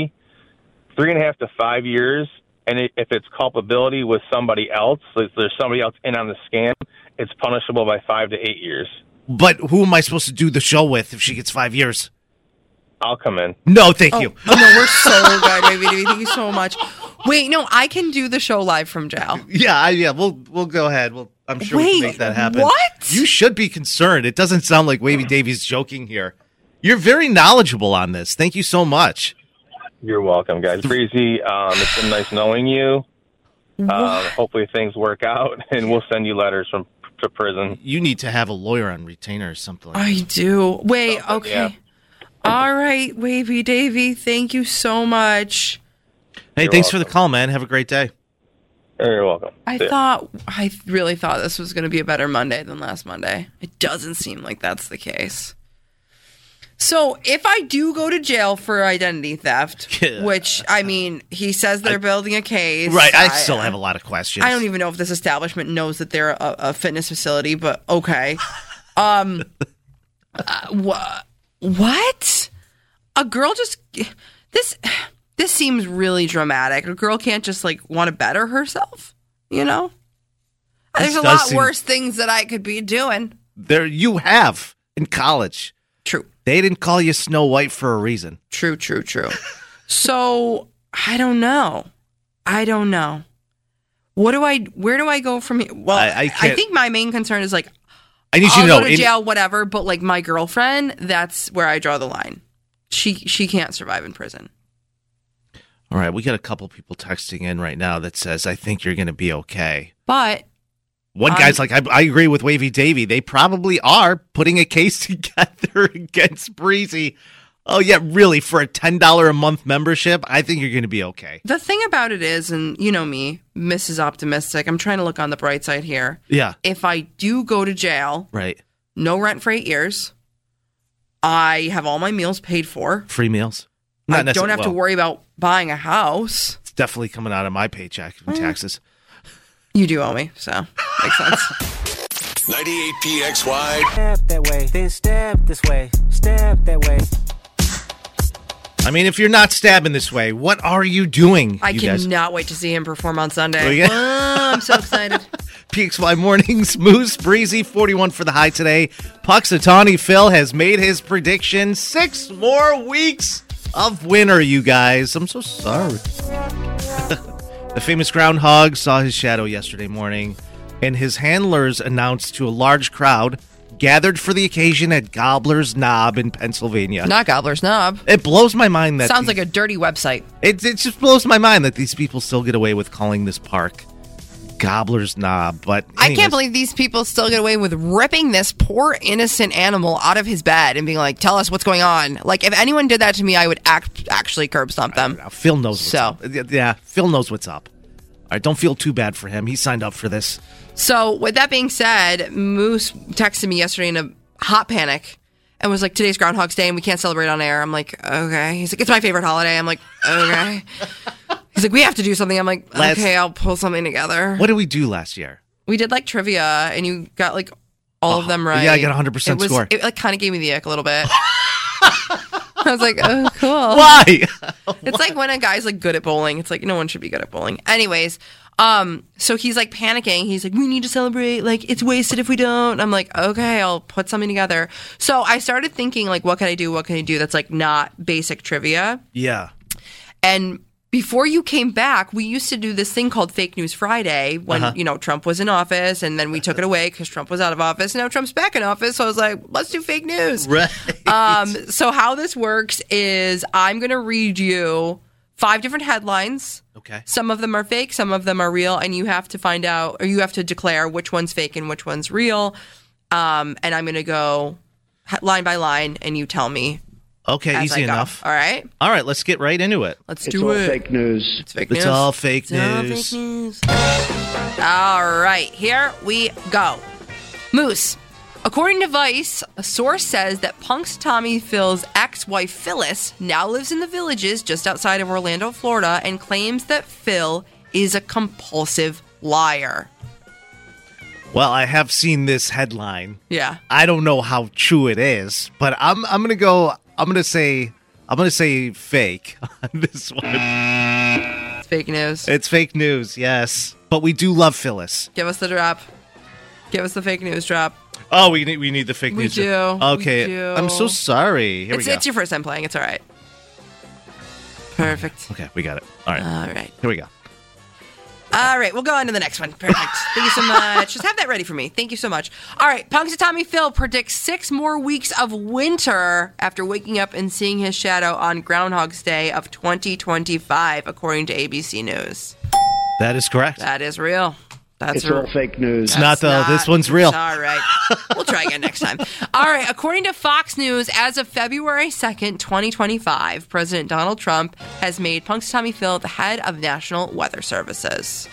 3.5 to 5 years, and if it's culpability with somebody else, so if there's somebody else in on the scam, it's punishable by 5 to 8 years. But who am I supposed to do the show with if she gets 5 years? I'll come in. No, thank you. Oh, no, we're so good, baby. Thank you so much. Wait, no, I can do the show live from jail. Yeah, we'll go ahead. I'm sure we can make that happen. What? You should be concerned. It doesn't sound like Wavy Davy's joking here. You're very knowledgeable on this. Thank you so much. You're welcome, guys. Breezy, it's been nice knowing you. Hopefully things work out, and we'll send you letters to prison. You need to have a lawyer on retainer or something like that. I do. Wait, okay. Yeah. All right, Wavy Davy, thank you so much. Hey, thanks for the call, man. Have a great day. You're welcome. I really thought this was going to be a better Monday than last Monday. It doesn't seem like that's the case. So if I do go to jail for identity theft, which, I mean, he says they're building a case. Right, I still have a lot of questions. I don't even know if this establishment knows that they're a fitness facility, but okay. What? A girl just... This seems really dramatic. A girl can't just, want to better herself, There's a lot worse things that I could be doing. There you have in college. True. They didn't call you Snow White for a reason. True. So I don't know. Where do I go from here? Well, I think my main concern is like, I need I'll you to know. Go to jail, whatever. But like my girlfriend, that's where I draw the line. She can't survive in prison. All right, we got a couple people texting in right now that says, I think you're going to be okay. But one guy's like, I agree with Wavy Davy. They probably are putting a case together against Breezy. Oh, yeah, really? For a $10 a month membership? I think you're going to be okay. The thing about it is, and you know me, Mrs. Optimistic, I'm trying to look on the bright side here. Yeah. If I do go to jail, right, no rent for 8 years, I have all my meals paid for. Free meals. I don't have to worry about buying a house. It's definitely coming out of my paycheck and taxes. You do owe me, so makes sense. 98 PXY. Step that way, then step this way, step that way. I mean, if you're not stabbing this way, what are you doing? I cannot wait to see him perform on Sunday. Oh, yeah. I'm so excited. PXY Mornings, Moose, Breezy, 41 for the high today. Puxatawny Phil has made his prediction. 6 more weeks of winter, you guys. I'm so sorry. The famous groundhog saw his shadow yesterday morning, and his handlers announced to a large crowd gathered for the occasion at Gobbler's Knob in Pennsylvania. Not Gobbler's Knob. It blows my mind that... Sounds like a dirty website. It just blows my mind that these people still get away with calling this park Gobbler's Knob. But anyways, I can't believe these people still get away with ripping this poor innocent animal out of his bed and being like, tell us what's going on. Like, if anyone did that to me, I would actually curb stomp them. Phil knows what's up. Yeah, Phil knows what's up. All right, don't feel too bad for him. He signed up for this. So, with that being said, Moose texted me yesterday in a hot panic and was like, today's Groundhog's Day and we can't celebrate on air. I'm like, okay. He's like, it's my favorite holiday. I'm like, okay. He's like, we have to do something. I'm like, okay, I'll pull something together. What did we do last year? We did like trivia and you got like all of them right. Yeah, I got 100% score. It like kind of gave me the ick a little bit. I was like, oh, cool. Why? It's like when a guy's like good at bowling. It's like no one should be good at bowling. Anyways, so he's like panicking. He's like, we need to celebrate. Like, it's wasted if we don't. I'm like, okay, I'll put something together. So I started thinking like, what can I do? What can I do that's like not basic trivia? Yeah. And before you came back, we used to do this thing called Fake News Friday when, you know, Trump was in office and then we took it away because Trump was out of office. Now Trump's back in office. So I was like, let's do fake news. Right. So how this works is I'm going to read you 5 different headlines. Okay. Some of them are fake, some of them are real, and you have to find out, or you have to declare which one's fake and which one's real. And I'm going to go line by line, and you tell me. Okay, easy enough. All right? All right, let's get right into it. Let's do it. It's all fake news. It's fake news. It's all fake It's all news. fake news. All right, here we go. Moose. According to Vice, a source says that Punxsutawney Phil's ex-wife Phyllis now lives in the Villages just outside of Orlando, Florida, and claims that Phil is a compulsive liar. Well, I have seen this headline. Yeah. I don't know how true it is, but I'm gonna say fake on this one. It's fake news. It's fake news, yes. But we do love Phyllis. Give us the drop. Give us the fake news drop. Oh, we need the fake news. We do. Okay. We do. I'm so sorry. Here we go. It's your first time playing. It's all right. Perfect. Okay, we got it. All right. All right. Here we go. All right, we'll go on to the next one. Perfect. Thank you so much. Just have that ready for me. Thank you so much. All right, Punxsutawney Phil predicts 6 more weeks of winter after waking up and seeing his shadow on Groundhog's Day of 2025, according to ABC News. That is correct. That is real. It's all fake news. It's not, though. This one's real. All right. We'll try again next time. All right. According to Fox News, as of February 2nd, 2025, President Donald Trump has made Punxsutawney Phil the head of National Weather Services.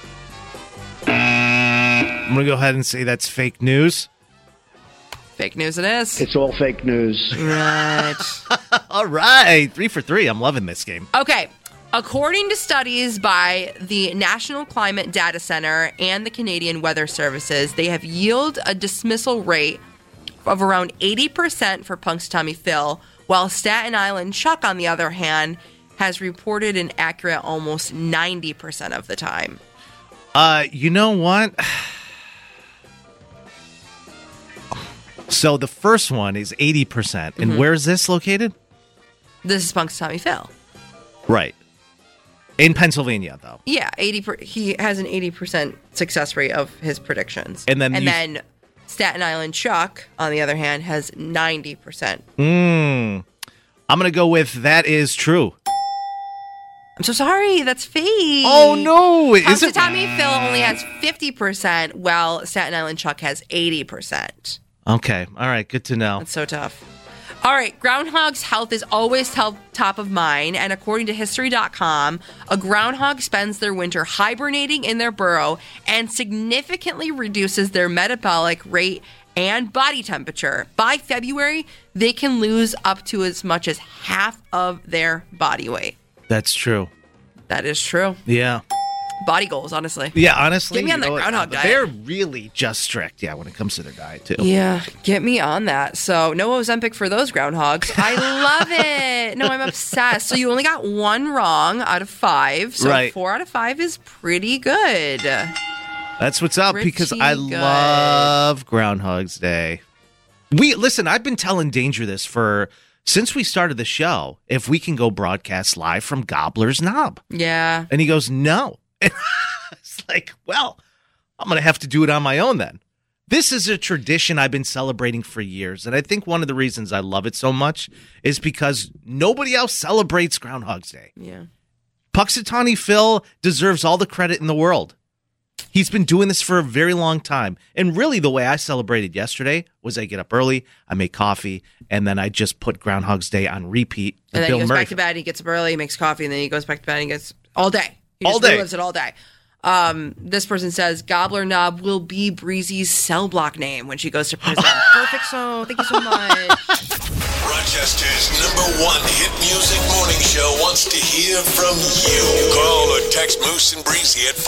I'm going to go ahead and say that's fake news. Fake news it is. It's all fake news. Right. All right. 3 for 3. I'm loving this game. Okay. According to studies by the National Climate Data Center and the Canadian Weather Services, they have yielded a dismissal rate of around 80% for Punxsutawney Phil, while Staten Island Chuck, on the other hand, has reported an accurate almost 90% of the time. You know what? So the first one is 80%. And where is this located? This is Punxsutawney Phil. Right. In Pennsylvania, though. Yeah, he has an 80% success rate of his predictions. And then Staten Island Chuck, on the other hand, has 90%. I'm going to go with that is true. I'm so sorry. That's fake. Oh, no. Housatonic Phil only has 50%, while Staten Island Chuck has 80%. Okay. All right. Good to know. That's so tough. All right. Groundhog's health is always top of mind. And according to History.com, a groundhog spends their winter hibernating in their burrow and significantly reduces their metabolic rate and body temperature. By February, they can lose up to as much as half of their body weight. That's true. That is true. Yeah. Body goals, honestly. Yeah, honestly. Get me on that groundhog diet. They're really just strict, when it comes to their diet, too. Yeah, get me on that. So, no Ozempic for those groundhogs. I love it. No, I'm obsessed. So, you only got one wrong out of 5. So, 4 out of 5 is pretty good. That's what's up, because I love Groundhog's Day. Listen, I've been telling Danger this since we started the show, if we can go broadcast live from Gobbler's Knob. Yeah. And he goes, no. And it's like, well, I'm going to have to do it on my own then. This is a tradition I've been celebrating for years. And I think one of the reasons I love it so much is because nobody else celebrates Groundhog's Day. Yeah. Punxsutawney Phil deserves all the credit in the world. He's been doing this for a very long time. And really the way I celebrated yesterday was I get up early, I make coffee, and then I just put Groundhog's Day on repeat. And then Bill he goes Murray. back to bed, he gets up early, he makes coffee, and then he goes back to bed and he gets all day. He all just day. relives it all day. This person says Gobbler Knob will be Breezy's cell block name when she goes to prison. Perfect. So thank you so much. Rochester's #1 hit music morning show wants to hear from you. Call or text Moose and Breezy at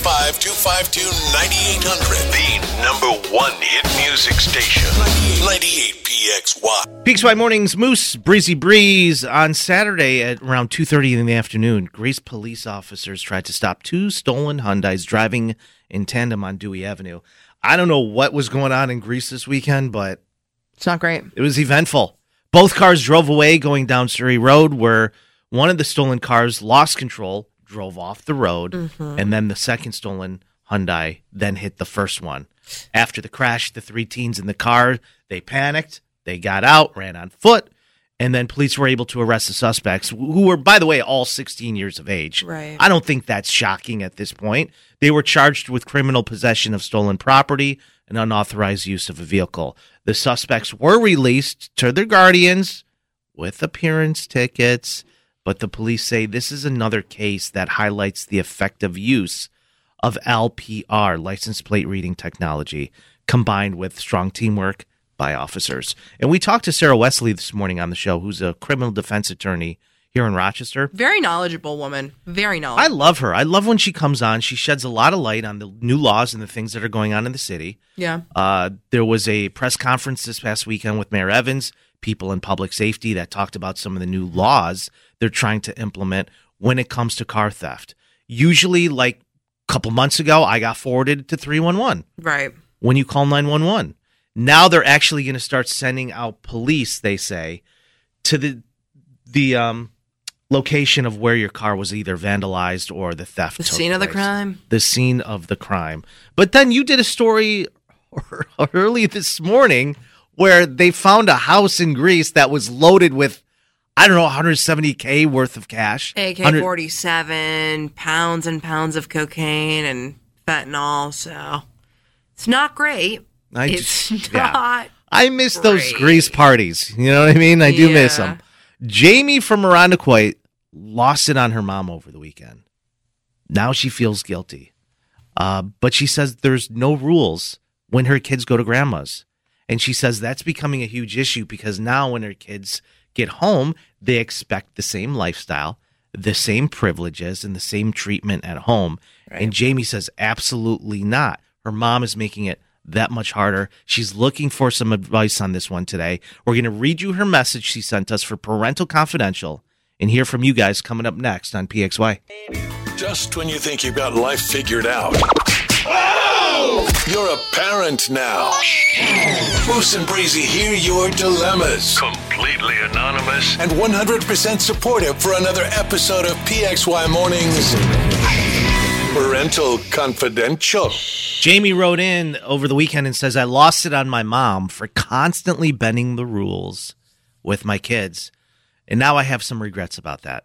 585-252-9800. The #1 hit music station. 98 PXY. PXY Mornings, Moose, Breezy Breeze. On Saturday at around 2:30 in the afternoon, Greece police officers tried to stop 2 stolen Hyundais driving in tandem on Dewey Avenue. I don't know what was going on in Greece this weekend, but it's not great. It was eventful. Both cars drove away going down Surrey Road, where one of the stolen cars lost control, drove off the road, and then the second stolen Hyundai then hit the first one. After the crash, the 3 teens in the car, they panicked, they got out, ran on foot, and then police were able to arrest the suspects, who were, by the way, all 16 years of age. Right. I don't think that's shocking at this point. They were charged with criminal possession of stolen property and unauthorized use of a vehicle. The suspects were released to their guardians with appearance tickets, but the police say this is another case that highlights the effective use of LPR, license plate reading technology, combined with strong teamwork by officers. And we talked to Sarah Wesley this morning on the show, who's a criminal defense attorney here in Rochester. Very knowledgeable woman. Very knowledgeable. I love her. I love when she comes on. She sheds a lot of light on the new laws and the things that are going on in the city. Yeah. There was a press conference this past weekend with Mayor Evans, people in public safety, that talked about some of the new laws they're trying to implement when it comes to car theft. Usually, like a couple months ago, I got forwarded to 311. Right. When you call 911. Now they're actually going to start sending out police, they say, to the location of where your car was either vandalized or the theft took place. The scene of the crime. The scene of the crime. But then you did a story early this morning where they found a house in Greece that was loaded with, I don't know, $170K worth of cash. AK-47, pounds and pounds of cocaine and fentanyl. So it's not great. It's not. I miss those Greece parties. You know what I mean? I do miss them. Jamie from Irondequoit lost it on her mom over the weekend. Now she feels guilty. But she says there's no rules when her kids go to grandma's. And she says that's becoming a huge issue because now when her kids get home, they expect the same lifestyle, the same privileges, and the same treatment at home. Right. And Jamie says absolutely not. Her mom is making it that much harder. She's looking for some advice on this one today. We're going to read you her message she sent us for Parental Confidential and hear from you guys coming up next on PXY. Just when you think you've got life figured out. You're a parent now. Moose and Breezy hear your dilemmas. Completely anonymous and 100% supportive for another episode of PXY Mornings Parental Confidential. Jamie wrote in over the weekend and says, I lost it on my mom for constantly bending the rules with my kids. And now I have some regrets about that.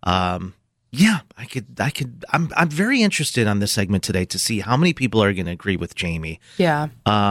I'm very interested on this segment today to see how many people are going to agree with Jamie. Yeah.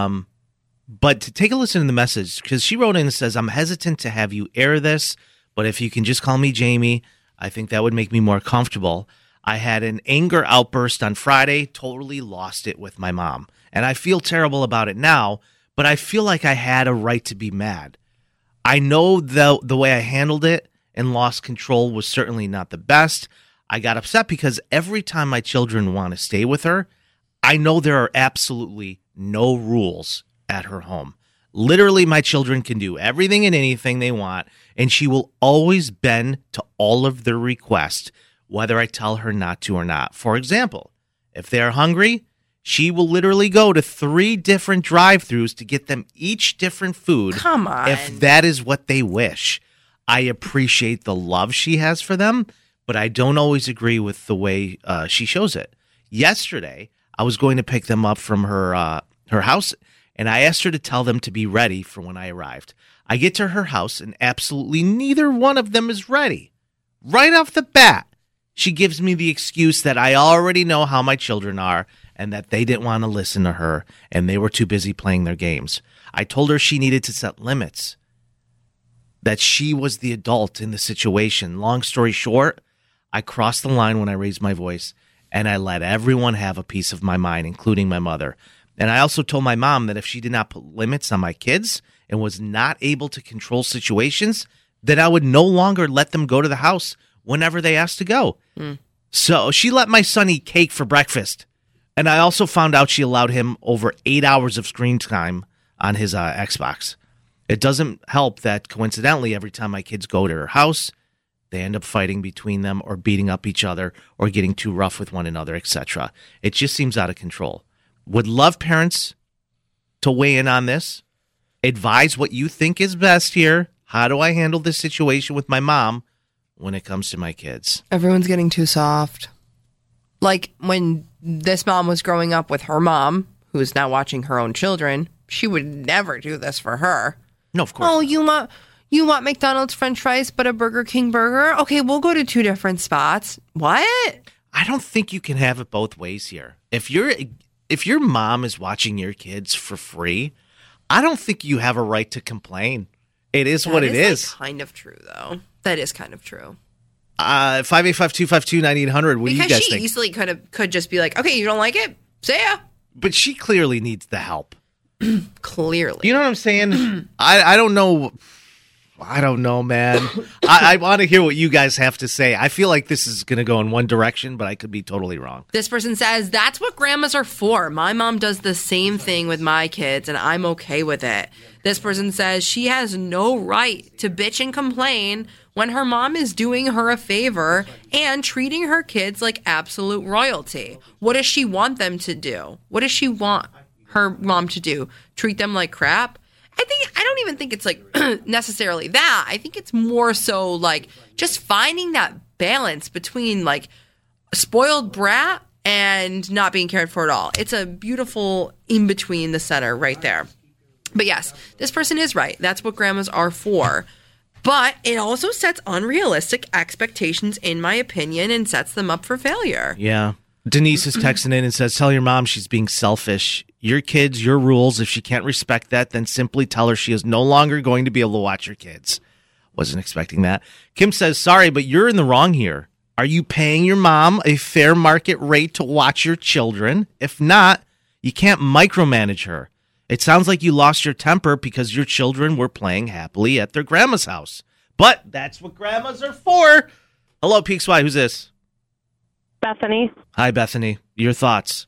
But to take a listen to the message, because she wrote in and says, I'm hesitant to have you air this, but if you can just call me Jamie, I think that would make me more comfortable. I had an anger outburst on Friday, totally lost it with my mom. And I feel terrible about it now, but I feel like I had a right to be mad. I know the way I handled it and lost control was certainly not the best. I got upset because every time my children want to stay with her, I know there are absolutely no rules at her home. Literally, my children can do everything and anything they want, and she will always bend to all of their requests, whether I tell her not to or not. For example, if they are hungry, she will literally go to 3 different drive-thrus to get them each different food. Come on. If that is what they wish. I appreciate the love she has for them, but I don't always agree with the way she shows it. Yesterday, I was going to pick them up from her house, and I asked her to tell them to be ready for when I arrived. I get to her house, and absolutely neither one of them is ready. Right off the bat, she gives me the excuse that I already know how my children are and that they didn't want to listen to her and they were too busy playing their games. I told her she needed to set limits, that she was the adult in the situation. Long story short, I crossed the line when I raised my voice, and I let everyone have a piece of my mind, including my mother. And I also told my mom that if she did not put limits on my kids and was not able to control situations, that I would no longer let them go to the house whenever they asked to go. So she let my son eat cake for breakfast. And I also found out she allowed him over 8 hours of screen time on his Xbox. It doesn't help that, coincidentally, every time my kids go to her house, they end up fighting between them or beating up each other or getting too rough with one another, etc. It just seems out of control. Would love parents to weigh in on this. Advise what you think is best here. How do I handle this situation with my mom when it comes to my kids? Everyone's getting too soft. Like when this mom was growing up with her mom, who is now watching her own children, she would never do this for her. No, of course. Oh, you want McDonald's French fries but a Burger King burger? Okay, we'll go to 2 different spots. What? I don't think you can have it both ways here. If your mom is watching your kids for free, I don't think you have a right to complain. It is what it is. Like kind of true, though. That is kind of true. 585-252-9800. What do you guys think? Because she easily could just be like, okay, you don't like it? See ya. But she clearly needs the help. Clearly. You know what I'm saying? I don't know. I don't know, man. I want to hear what you guys have to say. I feel like this is going to go in one direction, but I could be totally wrong. This person says, that's what grandmas are for. My mom does the same thing with my kids, and I'm okay with it. This person says she has no right to bitch and complain when her mom is doing her a favor and treating her kids like absolute royalty. What does she want them to do? What does she want her mom to do? Treat them like crap? I don't even think it's like necessarily that. I think it's more so like just finding that balance between like a spoiled brat and not being cared for at all. It's a beautiful in between the center right there. But yes, this person is right. That's what grandmas are for. But it also sets unrealistic expectations, in my opinion, and sets them up for failure. Yeah. Denise is texting in and says, tell your mom she's being selfish. Your kids, your rules. If she can't respect that, then simply tell her she is no longer going to be able to watch her kids. Wasn't expecting that. Kim says, sorry, but you're in the wrong here. Are you paying your mom a fair market rate to watch your children? If not, you can't micromanage her. It sounds like you lost your temper because your children were playing happily at their grandma's house. But that's what grandmas are for. Hello, PXY. Who's this? Bethany. Hi, Bethany. Your thoughts?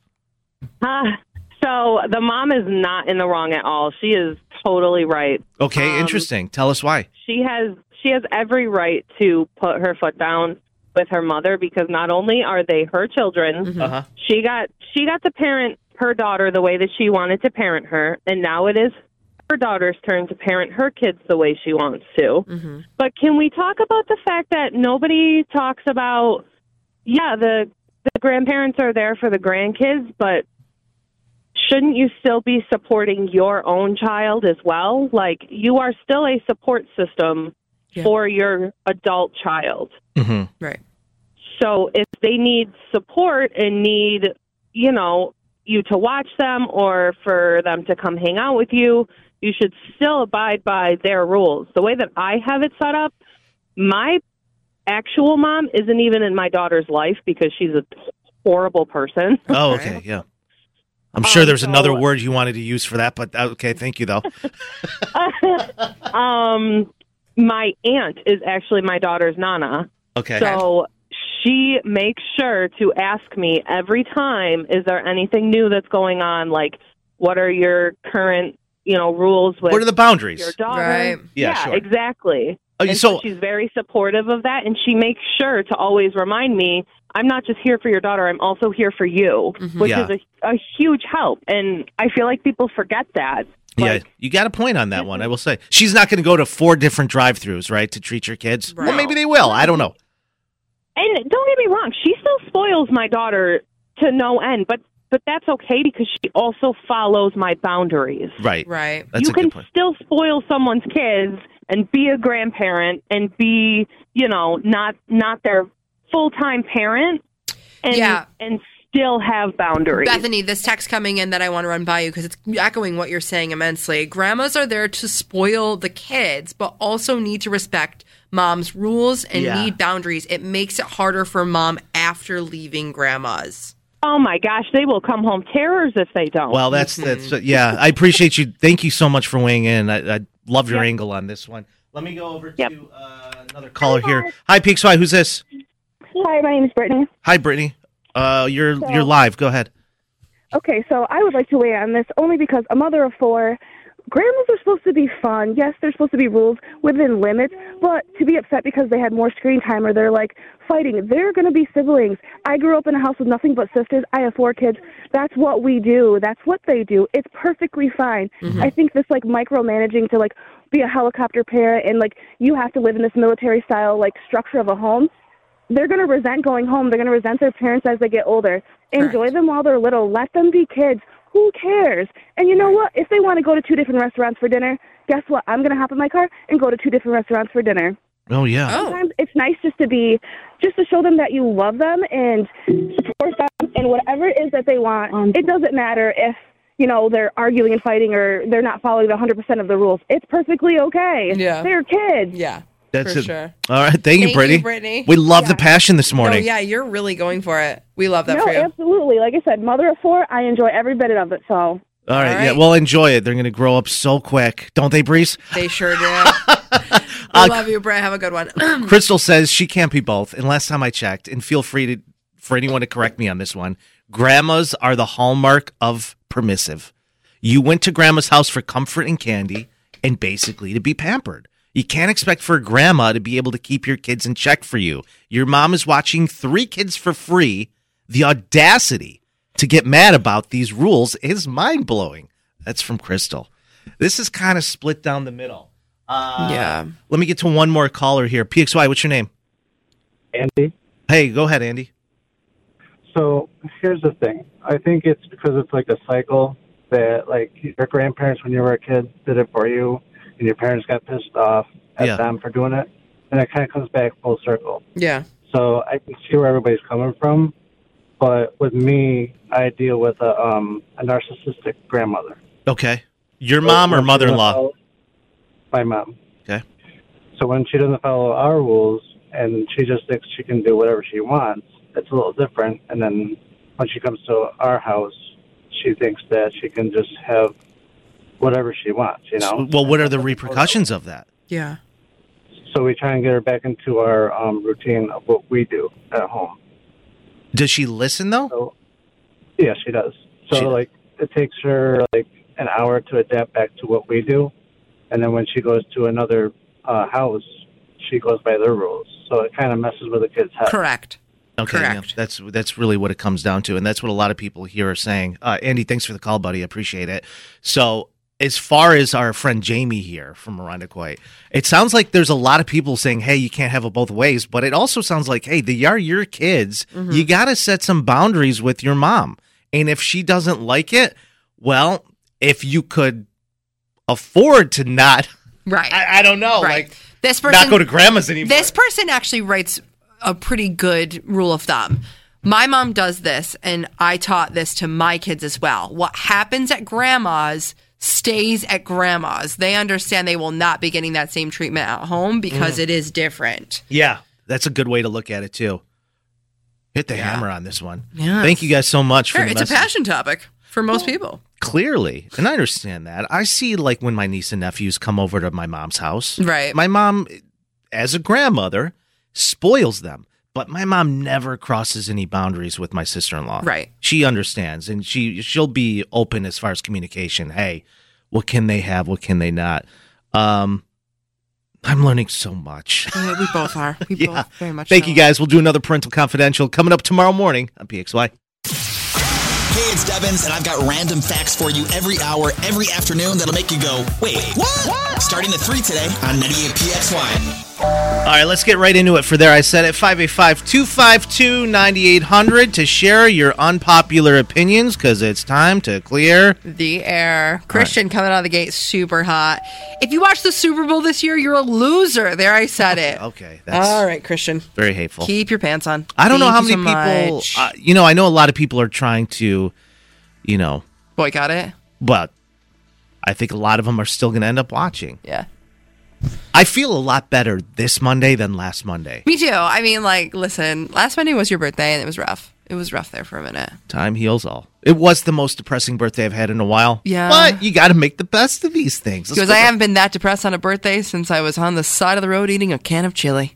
So the mom is not in the wrong at all. She is totally right. Okay, interesting. Tell us why. She has every right to put her foot down with her mother because not only are they her children, she got to parent her daughter the way that she wanted to parent her, and now it is her daughter's turn to parent her kids the way she wants to. Mm-hmm. But can we talk about the fact that nobody talks about, the grandparents are there for the grandkids, but shouldn't you still be supporting your own child as well? Like, you are still a support system for your adult child. Mm-hmm. Right. So if they need support and need, you to watch them or for them to come hang out with you, you should still abide by their rules. The way that I have it set up, my actual mom isn't even in my daughter's life because she's a horrible person. Oh, okay, yeah. I'm sure there's another word you wanted to use for that, but okay, thank you, though. My aunt is actually my daughter's nana. Okay. So she makes sure to ask me every time, is there anything new that's going on? Like, what are your current, rules with what are the boundaries? your daughter? Right. Yeah, sure. Exactly. Oh, And so she's very supportive of that, and she makes sure to always remind me, I'm not just here for your daughter, I'm also here for you, which is a huge help. And I feel like people forget that. Yeah, you got a point on that one, I will say. She's not going to go to 4 different drive-thrus, right, to treat your kids? Right. Well, maybe they will. I don't know. And don't get me wrong, she still spoils my daughter to no end, but that's okay because she also follows my boundaries. Right. Right. That's you a good can point. still spoil someone's kids and be a grandparent and be, not their full-time parent and still have boundaries. Bethany, this text coming in that I want to run by you because it's echoing what you're saying immensely. Grandmas are there to spoil the kids, but also need to respect mom's rules and need boundaries. It makes it harder for mom after leaving grandma's. Oh, my gosh, they will come home terrors if they don't. Well, that's yeah, I appreciate you. Thank you so much for weighing in. I love your angle on this one. Let me go over to another caller here. Hi, PXY. Who's this? Hi, my name is Brittany. Hi, Brittany. You're live. Go ahead. Okay, so I would like to weigh in on this only because a mother of 4, grandmas are supposed to be fun. Yes, there's supposed to be rules within limits, but to be upset because they had more screen time or they're like fighting, they're going to be siblings. I grew up in a house with nothing but sisters. I have 4 kids. That's what we do. That's what they do. It's perfectly fine. I think this micromanaging to be a helicopter parent and you have to live in this military style structure of a home. They're going to resent going home. They're going to resent their parents as they get older. Enjoy them while they're little. Let them be kids. Who cares? And you know what? If they want to go to 2 different restaurants for dinner, guess what? I'm going to hop in my car and go to 2 different restaurants for dinner. Oh, yeah. Sometimes it's nice just to show them that you love them and support them and whatever it is that they want. It doesn't matter if, they're arguing and fighting or they're not following the 100% of the rules. It's perfectly okay. Yeah. They're kids. Yeah. That's for it. sure. All right. Thank you, Brittany. Brittany. We love the passion this morning. Oh, yeah, you're really going for it. We love that No, for you. absolutely. Like I said, mother of 4, I enjoy every bit of it, so. All right. Yeah, well, enjoy it. They're going to grow up so quick. Don't they, Breeze? They sure do. I love you, Britt. Have a good one. Crystal says she can't be both. And last time I checked, and feel free for anyone to correct me on this one, grandmas are the hallmark of permissive. You went to grandma's house for comfort and candy and basically to be pampered. You can't expect for grandma to be able to keep your kids in check for you. Your mom is watching 3 kids for free. The audacity to get mad about these rules is mind-blowing. That's from Crystal. This is kind of split down the middle. Yeah. Let me get to one more caller here. PXY, what's your name? Andy. Hey, go ahead, Andy. So here's the thing. I think it's because it's a cycle that your grandparents when you were a kid did it for you and your parents got pissed off at them for doing it. And it kind of comes back full circle. Yeah. So I can see where everybody's coming from. But with me, I deal with a narcissistic grandmother. Okay. Your mom or mother-in-law? My mom. Okay. So when she doesn't follow our rules and she just thinks she can do whatever she wants, it's a little different. And then when she comes to our house, she thinks that she can just have whatever she wants, Well, what are the repercussions of that? Yeah. So we try and get her back into our routine of what we do at home. Does she listen, though? So, yeah, she does. So, it takes her, an hour to adapt back to what we do. And then when she goes to another house, she goes by their rules. So it kind of messes with the kid's head. Correct. Okay, Correct. yeah, that's really what it comes down to, and that's what a lot of people here are saying. Andy, thanks for the call, buddy. I appreciate it. So, as far as our friend Jamie here from Irondequoit, it sounds like there's a lot of people saying, hey, you can't have it both ways, but it also sounds like, hey, they are your kids. Mm-hmm. You got to set some boundaries with your mom, and if she doesn't like it, well, if you could afford to not, Right. I don't know, Right. like This person, not go to grandma's anymore. This person actually writes a pretty good rule of thumb. My mom does this, and I taught this to my kids as well. What happens at grandma's stays at grandma's. They understand they will not be getting that same treatment at home because it is different. Yeah, that's a good way to look at it, too. Hit the hammer on this one. Yes. Thank you guys so much for Sure, the it's message. a passion topic for most people. Clearly, and I understand that. I see, like, when my niece and nephews come over to my mom's house. Right. My mom, as a grandmother, spoils them. But my mom never crosses any boundaries with my sister-in-law. Right. She understands, and she'll be open as far as communication. Hey, what can they have? What can they not? I'm learning so much. Yeah, we both are. We both very much Thank so. you, guys. We'll do another Parental Confidential coming up tomorrow morning on PXY. Hey, it's Devins, and I've got random facts for you every hour, every afternoon that'll make you go, wait, what? Starting at 3 today on 98 PXY. All right, let's get right into it. For There I Said It, 585-252-9800 to share your unpopular opinions, because it's time to clear the air. Christian coming out of the gate super hot. If you watch the Super Bowl this year, you're a loser. There, I said it. Okay. That's all right, Christian. very hateful. Keep your pants on. I don't know how Thank many you so people, much. I know a lot of people are trying to, boycott it. but I think a lot of them are still going to end up watching. Yeah. I feel a lot better this Monday than last Monday. Me too. I mean, like, listen, last Monday was your birthday, and it was rough. It was rough there for a minute. Time heals all. It was the most depressing birthday I've had in a while. Yeah. But you got to make the best of these things. Let's Because go I back. haven't been that depressed on a birthday since I was on the side of the road eating a can of chili.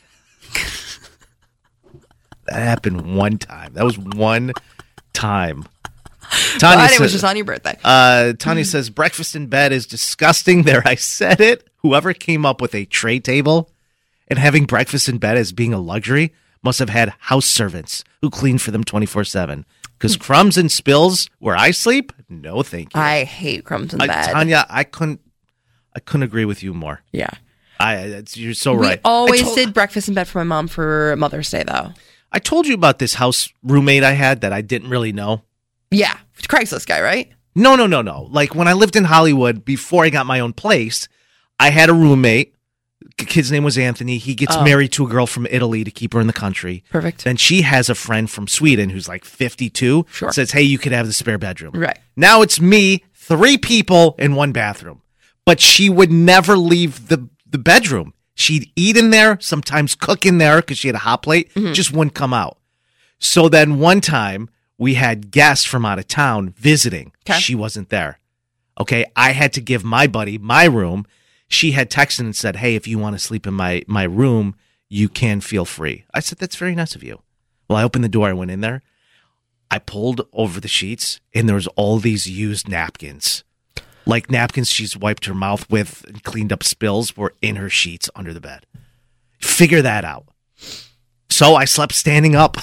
That happened one time. That was one time. But it was just on your birthday. Tanya says, breakfast in bed is disgusting. There, I said it. Whoever came up with a tray table and having breakfast in bed as being a luxury must have had house servants who clean for them 24/7. Because crumbs and spills where I sleep, no thank you. I hate crumbs in bed. Tanya, I couldn't agree with you more. Yeah. You're so right. We always did breakfast in bed for my mom for Mother's Day, though. I told you about this house roommate I had that I didn't really know. Yeah. Craigslist guy, right? No. Like when I lived in Hollywood, before I got my own place, I had a roommate. The kid's name was Anthony. He gets married to a girl from Italy to keep her in the country. Perfect. Then she has a friend from Sweden who's like 52. Sure. Says, hey, you could have the spare bedroom. Right. Now it's me, 3 people in 1 bathroom. But she would never leave the bedroom. She'd eat in there, sometimes cook in there because she had a hot plate. Just wouldn't come out. So then one time we had guests from out of town visiting. Okay. She wasn't there. Okay. I had to give my buddy my room. She had texted and said, hey, if you want to sleep in my room, you can feel free. I said, that's very nice of you. Well, I opened the door. I went in there. I pulled over the sheets, and there was all these used napkins. Like napkins she's wiped her mouth with and cleaned up spills were in her sheets under the bed. Figure that out. So I slept standing up.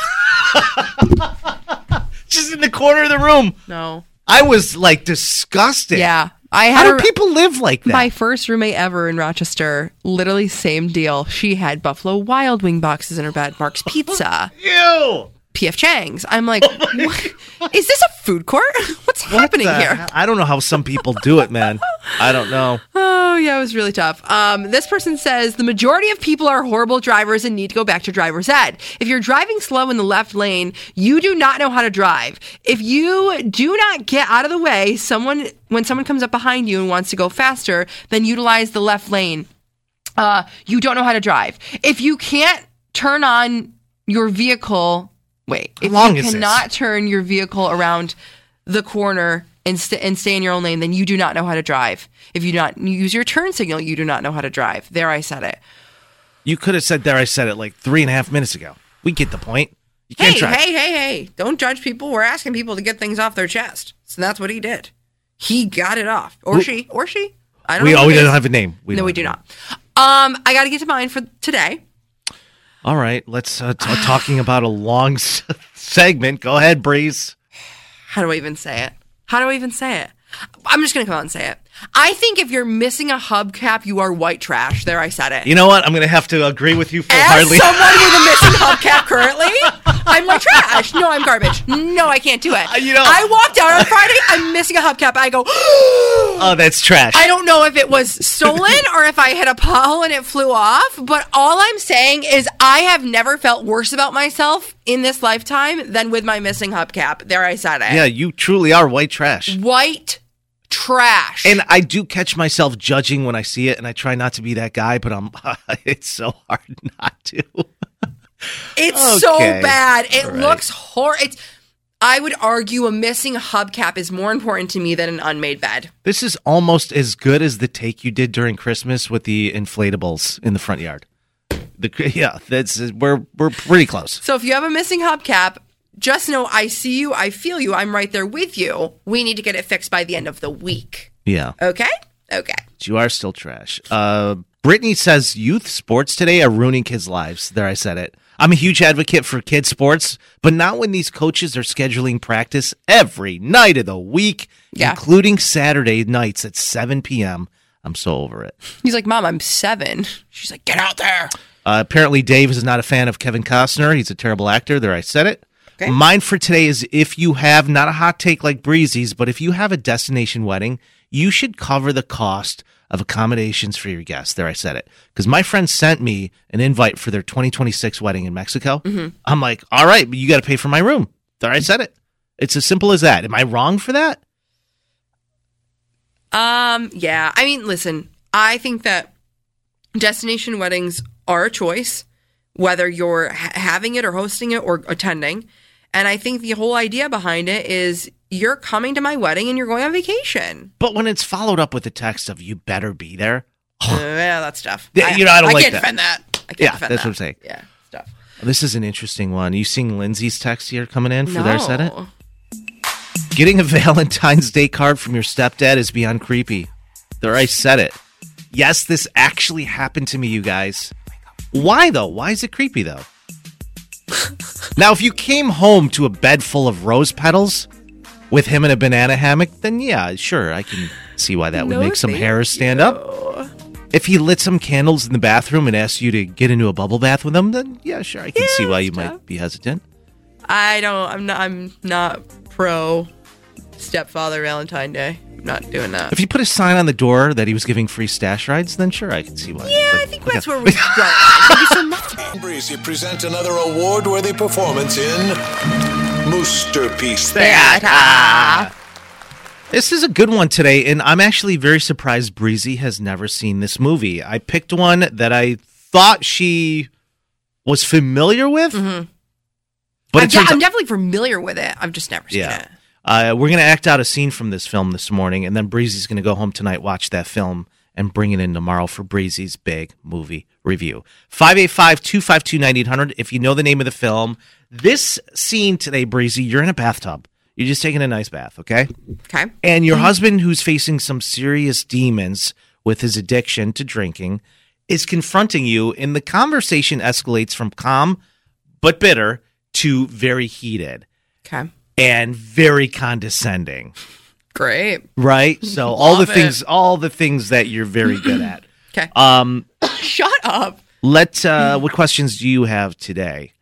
Just in the corner of the room. No. I was like disgusted. Yeah. How do people live like that? My first roommate ever in Rochester, literally same deal. She had Buffalo Wild Wing boxes in her bed, Mark's Pizza. Ew. P.F. Chang's. I'm like, what? Is this a food court? What's happening here? I don't know how some people do it, man. I don't know. Oh, yeah, it was really tough. This person says, the majority of people are horrible drivers and need to go back to driver's ed. If you're driving slow in the left lane, you do not know how to drive. If you do not get out of the way, when someone comes up behind you and wants to go faster, then utilize the left lane. You don't know how to drive. If you can't turn on your vehicle... Wait, if you cannot turn your vehicle around the corner and stay in your own lane, then you do not know how to drive. If you do not use your turn signal, you do not know how to drive. There, I said it. You could have said there I said it like 3.5 minutes ago. We get the point. You can't drive. Hey. Don't judge people. We're asking people to get things off their chest. So that's what he did. He got it off. Or she. I don't know. We don't have a name. We do not. I got to get to mine for today. All right, let's talking about a long segment. Go ahead, Breeze. How do I even say it? I'm just going to come out and say it. I think if you're missing a hubcap, you are white trash. There, I said it. You know what? I'm going to have to agree with you As full-heartedly. someone with a missing hubcap currently, I'm white trash. No, I'm garbage. No, I can't do it. I walked out on Friday, I'm missing a hubcap. I go, oh, that's trash. I don't know if it was stolen or if I hit a pothole and it flew off, but all I'm saying is I have never felt worse about myself in this lifetime than with my missing hubcap. There, I said it. Yeah, you truly are white trash. White trash. And I do catch myself judging when I see it, and I try not to be that guy, but it's so hard not to. It's so bad. It All right. looks horrible. I would argue a missing hubcap is more important to me than an unmade bed. This is almost as good as the take you did during Christmas with the inflatables in the front yard. We're pretty close. So if you have a missing hubcap, just know I see you, I feel you, I'm right there with you. We need to get it fixed by the end of the week. Yeah. Okay? Okay. But you are still trash. Brittany says youth sports today are ruining kids' lives. There, I said it. I'm a huge advocate for kids' sports, but not when these coaches are scheduling practice every night of the week, including Saturday nights at 7 p.m. I'm so over it. He's like, Mom, I'm 7. She's like, get out there. Apparently, Dave is not a fan of Kevin Costner. He's a terrible actor. There, I said it. Okay. Mine for today is if you have, not a hot take like Breezy's, but if you have a destination wedding, you should cover the cost of accommodations for your guests. There, I said it. Because my friend sent me an invite for their 2026 wedding in Mexico. Mm-hmm. I'm like, all right, but you got to pay for my room. There, I said it. It's as simple as that. Am I wrong for that? Yeah. I mean, listen, I think that destination weddings are a choice, whether you're having it or hosting it or attending. And I think the whole idea behind it is you're coming to my wedding and you're going on vacation. But when it's followed up with a text of you better be there. Yeah, that's tough. Yeah, I don't like can't that. defend that. I can't Yeah, defend that's that. what I'm saying. Yeah, stuff. This is an interesting one. You seeing Lindsay's text here coming in for No. There Said It? Getting a Valentine's Day card from your stepdad is beyond creepy. There, I said it. Yes, this actually happened to me, you guys. Why, though? Why is it creepy, though? Now, if you came home to a bed full of rose petals with him in a banana hammock, then yeah, sure, I can see why that would make some hairs stand up. If he lit some candles in the bathroom and asked you to get into a bubble bath with him, then yeah, sure, I can see why you might be hesitant. I'm not pro stepfather Valentine Day. I'm not doing that. If you put a sign on the door that he was giving free stash rides, then sure, I can see why. Yeah, I think that's where we go. Breezy present another award-worthy performance in Moosterpiece Theater. This is a good one today, and I'm actually very surprised Breezy has never seen this movie. I picked one that I thought she was familiar with, but I'm definitely familiar with it. I've just never seen it. We're going to act out a scene from this film this morning, and then Breezy's going to go home tonight, watch that film, and bring it in tomorrow for Breezy's big movie review. 585-252-9800 if you know the name of the film. This scene today, Breezy, you're in a bathtub. You're just taking a nice bath, okay? Okay. And your husband, who's facing some serious demons with his addiction to drinking, is confronting you, and the conversation escalates from calm but bitter to very heated. Okay. And very condescending. Great. Right? So all Love the things that you're very good at. Okay. Shut up. What questions do you have today?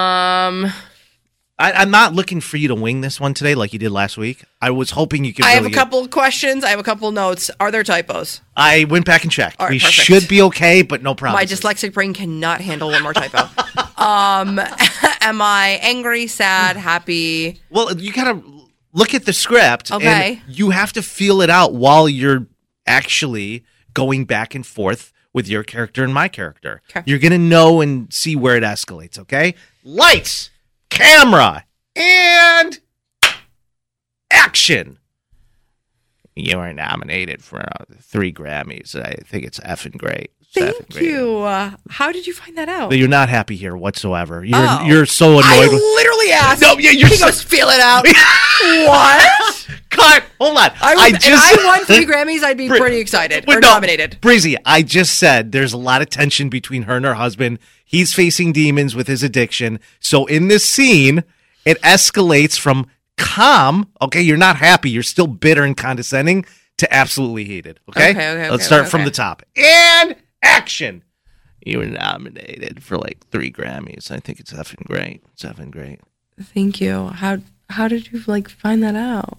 I'm not looking for you to wing this one today like you did last week. I was hoping you could I really have a couple of questions. I have a couple of notes. Are there typos? I went back and checked. All right, we perfect. should be okay, but no problem. My dyslexic brain cannot handle one more typo. Am I angry, sad, happy? Well, you gotta look at the script. Okay. And you have to feel it out while you're actually going back and forth with your character and my character. Okay. You're gonna know and see where it escalates, okay? Lights, camera, and action. You are nominated for 3 Grammys. I think it's effing great. Thank you. How did you find that out? But you're not happy here whatsoever. You're so annoyed. I literally asked. No, yeah, you're he so- goes, feel it out. What? Cut. Hold on. If I won 3 Grammys, I'd be pretty excited or nominated. Breezy, I just said there's a lot of tension between her and her husband. He's facing demons with his addiction. So in this scene, it escalates from calm. Okay, you're not happy. You're still bitter and condescending to absolutely hated. Okay? Let's start from the top. And action. You were nominated for like 3 Grammys. I think it's effing great. It's effing great. Thank you. How did you find that out?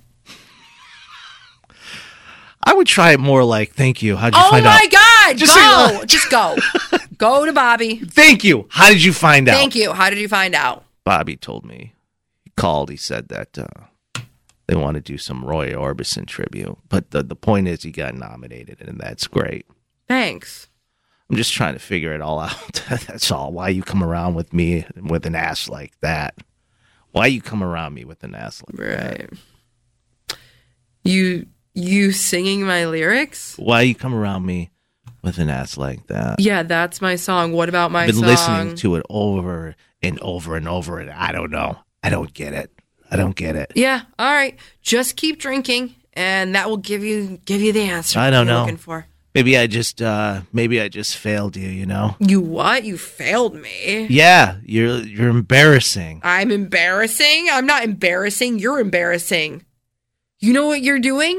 I would try it more like, thank you. How'd you find out? Oh my God! Just go. Go to Bobby. Thank you. How did you find out? Thank you. How did you find out? Bobby told me. He called. He said that they want to do some Roy Orbison tribute. But the point is he got nominated, and that's great. Thanks. I'm just trying to figure it all out. That's all. Why you come around with me with an ass like that? Why you come around me with an ass like that? You singing my lyrics? Why you come around me with an ass like that? Yeah, that's my song. What about my song? I've been listening to it over and over and over, and I don't know. I don't get it. Yeah, all right. Just keep drinking, and that will give you the answer. I don't know. Looking for. Maybe I just failed you. You know. You what? You failed me. Yeah, you're embarrassing. I'm embarrassing? I'm not embarrassing. You're embarrassing. You know what you're doing?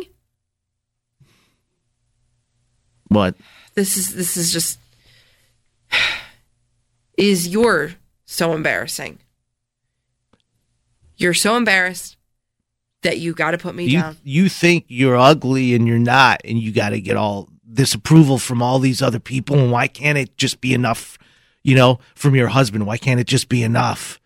What? This is just you're so embarrassing. You're so embarrassed that you got to put me down. You think you're ugly and you're not, and you got to get all this approval from all these other people, and why can't it just be enough, from your husband? Why can't it just be enough?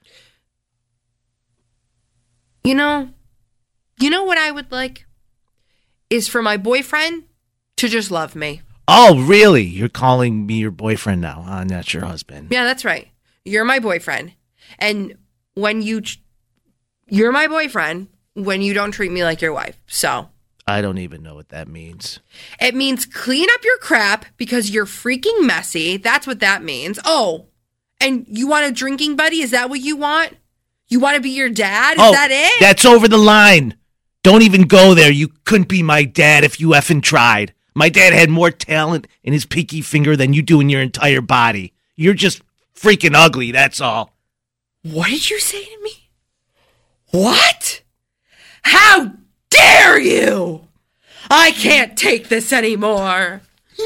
You know what I would like is for my boyfriend to just love me. Oh, really? You're calling me your boyfriend now, huh? Not your husband. Yeah, that's right. You're my boyfriend. And when you're my boyfriend when you don't treat me like your wife. So I don't even know what that means. It means clean up your crap because you're freaking messy. That's what that means. Oh, and you want a drinking buddy? Is that what you want? You want to be your dad? Is that it? That's over the line. Don't even go there. You couldn't be my dad if you effing tried. My dad had more talent in his pinky finger than you do in your entire body. You're just freaking ugly, that's all. What did you say to me? What? How dare you? I can't take this anymore.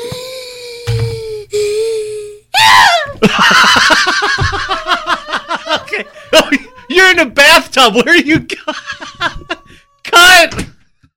Okay. Oh, you're in a bathtub. Where are you going? Cut!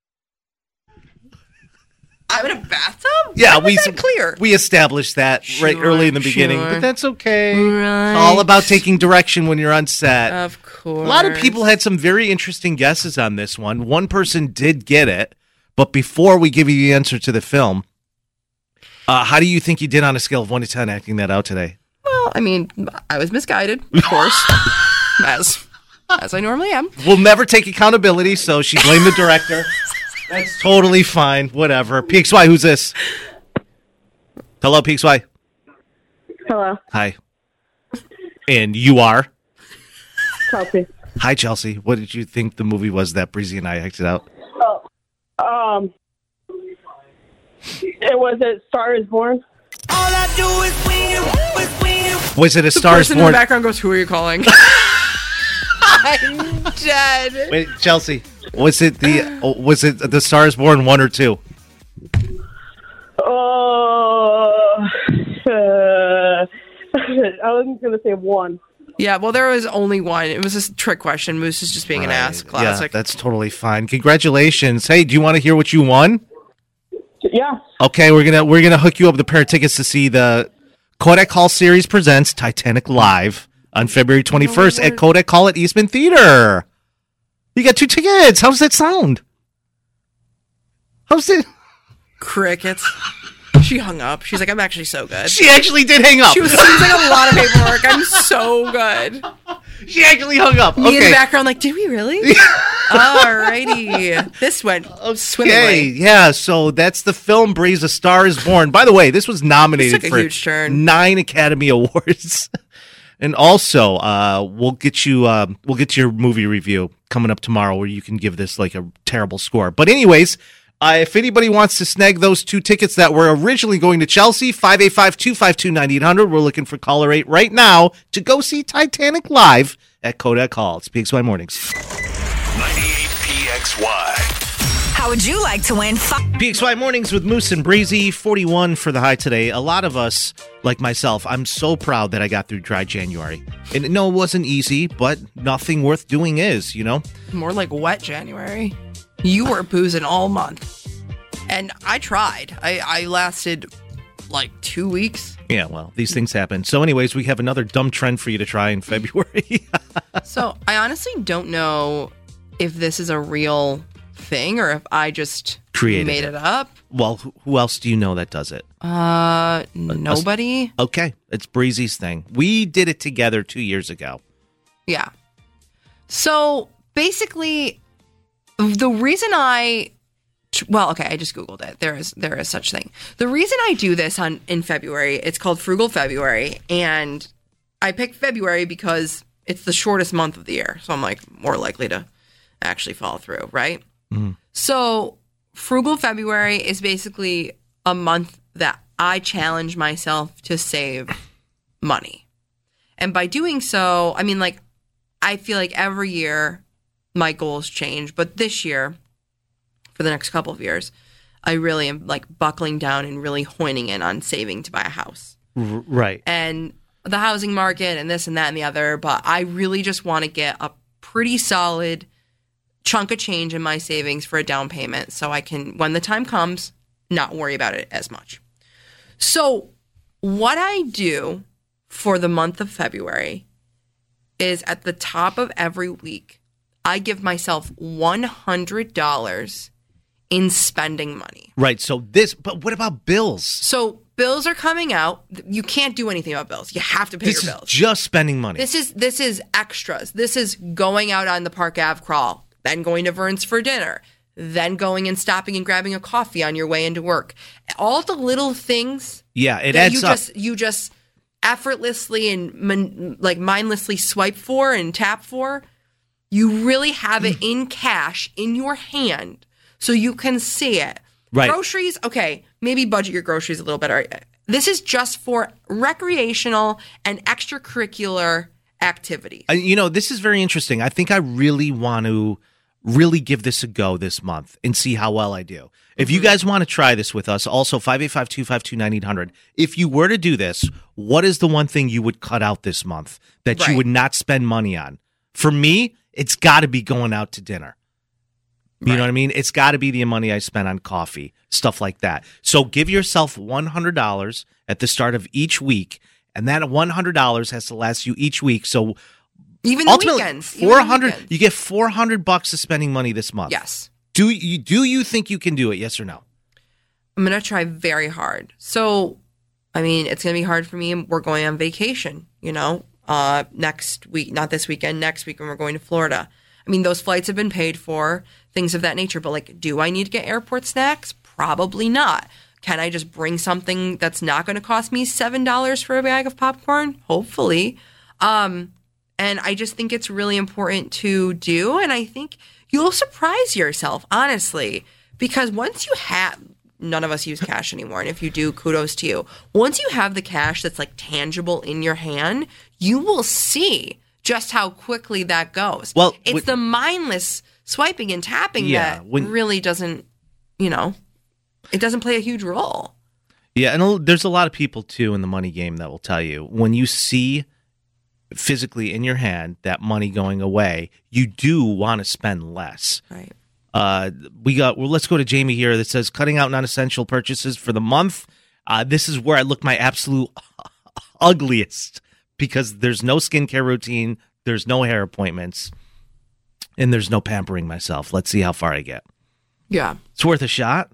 I'm in a bathtub? Yeah, clear. We established that right early in the beginning, but that's okay. Right. It's all about taking direction when you're on set. Of course. A lot of people had some very interesting guesses on this one. One person did get it, but before we give you the answer to the film, how do you think you did on a scale of 1 to 10 acting that out today? Well, I mean, I was misguided, of course, as I normally am. We'll never take accountability, so she blamed the director. That's totally fine. Whatever. PXY, who's this? Hello, PXY. Hello. Hi. And you are? Chelsea. Hi, Chelsea. What did you think the movie was that Breezy and I acted out? It was a Star is Born. All I do is win. Was it a Star is Born? The person in the background goes, "Who are you calling?" I'm dead. Wait, Chelsea. Was it the Star is Born 1 or 2? I was going to say 1. Yeah, well, there was only 1. It was a trick question. Moose is just being an ass. Classic. Yeah, that's totally fine. Congratulations. Hey, do you want to hear what you won? Yeah. Okay, we're gonna hook you up with a pair of tickets to see the Kodak Hall series presents Titanic Live on February 21st at Kodak Hall at Eastman Theater. You got 2 tickets. How's that sound? How's it? Crickets. She hung up. She's like, I'm actually so good. She actually did hang up. She was seems like a lot of paperwork. I'm so good. She actually hung up. Me in the background, like, did we really? Alrighty. This went swimmingly. Okay, yeah, so that's the film Breeze, A Star is Born. By the way, this was nominated for huge turn. 9 Academy Awards. And also, we'll get your movie review coming up tomorrow where you can give this like a terrible score. But anyways, if anybody wants to snag those 2 tickets that were originally going to Chelsea, 585-252-9800. We're looking for caller 8 right now to go see Titanic live at Kodak Hall. It's PXY Mornings. 98 PXY. How would you like to win? PXY Mornings with Moose and Breezy, 41 for the high today. A lot of us, like myself, I'm so proud that I got through dry January. And no, it wasn't easy, but nothing worth doing is, you know? More like wet January. You were boozing all month. And I tried. I lasted like 2 weeks. Yeah, well, these things happen. So anyways, we have another dumb trend for you to try in February. So I honestly don't know if this is a real thing or if I just made it up. Well, who else do you know that does it? Nobody. Okay, it's Breezy's thing. We did it together 2 years ago. Yeah. So basically, the reason I just Googled it. There is such thing. The reason I do this in February, it's called Frugal February, and I picked February because it's the shortest month of the year, so I'm like more likely to actually follow through, right? Mm. So Frugal February is basically a month that I challenge myself to save money. And by doing so, I mean, like, I feel like every year my goals change, but this year, for the next couple of years, I really am like buckling down and really honing in on saving to buy a house. Right. And the housing market and this and that and the other, but I really just want to get a pretty solid chunk of change in my savings for a down payment so I can, when the time comes, not worry about it as much. So what I do for the month of February is at the top of every week, I give myself $100 in spending money. Right. So but what about bills? So bills are coming out. You can't do anything about bills. You have to pay your bills. This is just spending money. This is extras. This is going out on the Park Ave crawl, then going to Vern's for dinner, then going and stopping and grabbing a coffee on your way into work. All the little things. Yeah, it adds up. You just effortlessly and mindlessly swipe for and tap for. You really have it in cash in your hand so you can see it. Right. Groceries, okay, maybe budget your groceries a little better. This is just for recreational and extracurricular activities. This is very interesting. I think I really want to give this a go this month and see how well I do. If you guys want to try this with us, also 585-252-9800. If you were to do this, what is the one thing you would cut out this month that you would not spend money on? For me, it's got to be going out to dinner. You know what I mean? It's got to be the money I spent on coffee, stuff like that. So give yourself $100 at the start of each week, and that $100 has to last you each week. So even the weekends, $400. You get $400 of spending money this month. Yes. Do you think you can do it? Yes or no? I'm gonna try very hard. So, I mean, it's gonna be hard for me. We're going on vacation. Next week, not this weekend. Next week, when we're going to Florida. I mean, those flights have been paid for, things of that nature. But like, do I need to get airport snacks? Probably not. Can I just bring something that's not going to cost me $7 for a bag of popcorn? Hopefully. And I just think it's really important to do. And I think you'll surprise yourself, honestly, because once you have, none of us use cash anymore. And if you do, kudos to you. Once you have the cash that's like tangible in your hand, you will see just how quickly that goes. Well, it's the mindless swiping and tapping that really doesn't, it doesn't play a huge role. Yeah, and there's a lot of people, too, in the money game that will tell you, when you see physically in your hand that money going away, you do want to spend less. Right. Let's go to Jamie here that says, cutting out non-essential purchases for the month. This is where I look my absolute ugliest, because there's no skincare routine, there's no hair appointments, and there's no pampering myself. Let's see how far I get. Yeah. It's worth a shot.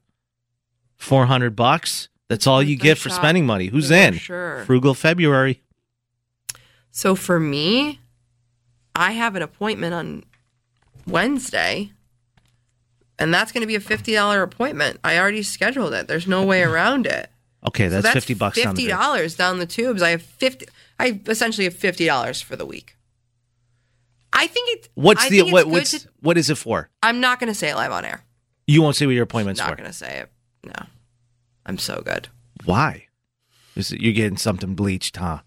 $400. That's all you get for spending money. Who's in? Sure. Frugal February. So for me, I have an appointment on Wednesday, and that's going to be a $50 appointment. I already scheduled it. There's no way around it. Okay, that's $50 $50 down the tubes. I essentially have $50 for the week. I think it's. What's I the think what? it's What is it for? I'm not going to say it live on air. You won't say what your appointment's Not for. going to say it. No, I'm so good. Why? Is it you're getting something bleached, huh?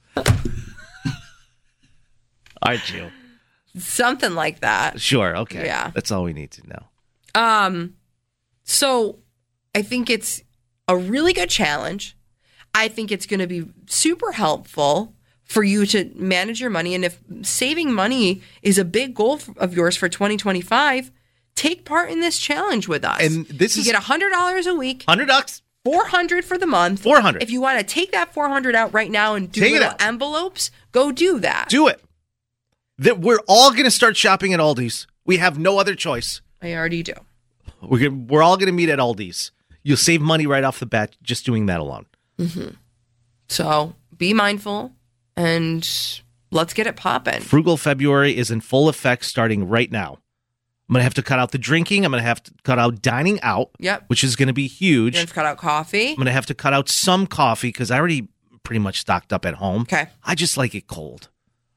Aren't you? Something like that. Sure. Okay. Yeah. That's all we need to know. So I think it's a really good challenge. I think it's going to be super helpful for you to manage your money. And if saving money is a big goal of yours for 2025, take part in this challenge with us. And this you is get $100 a week. $100. $400 for the month. $400. If you want to take that $400 out right now and do Take it little out. envelopes, go do that. Do it. That we're all going to start shopping at Aldi's. We have no other choice. I already do. We're all going to meet at Aldi's. You'll save money right off the bat just doing that alone. Mm-hmm. So be mindful and let's get it popping. Frugal February is in full effect starting right now. I'm going to have to cut out the drinking. I'm going to have to cut out dining out, Yep. which is going to be huge. You're going to cut out coffee. I'm going to have to cut out some coffee because I already pretty much stocked up at home. Okay. I just like it cold.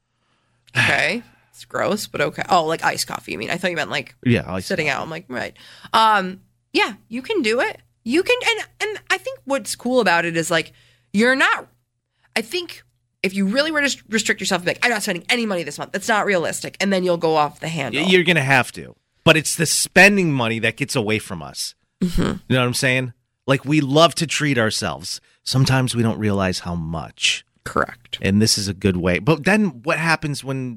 Okay. It's gross, but okay. Oh, like iced coffee. I mean, I thought you meant like sitting out. I'm like, right. Yeah, you can do it. You can, and I think what's cool about it is like, you're not, I think if you really were to restrict yourself, like, I'm not spending any money this month, that's not realistic. And then you'll go off the handle. You're going to have to. But it's the spending money that gets away from us. Mm-hmm. You know what I'm saying? Like, we love to treat ourselves. Sometimes we don't realize how much. Correct. And this is a good way. But then what happens when,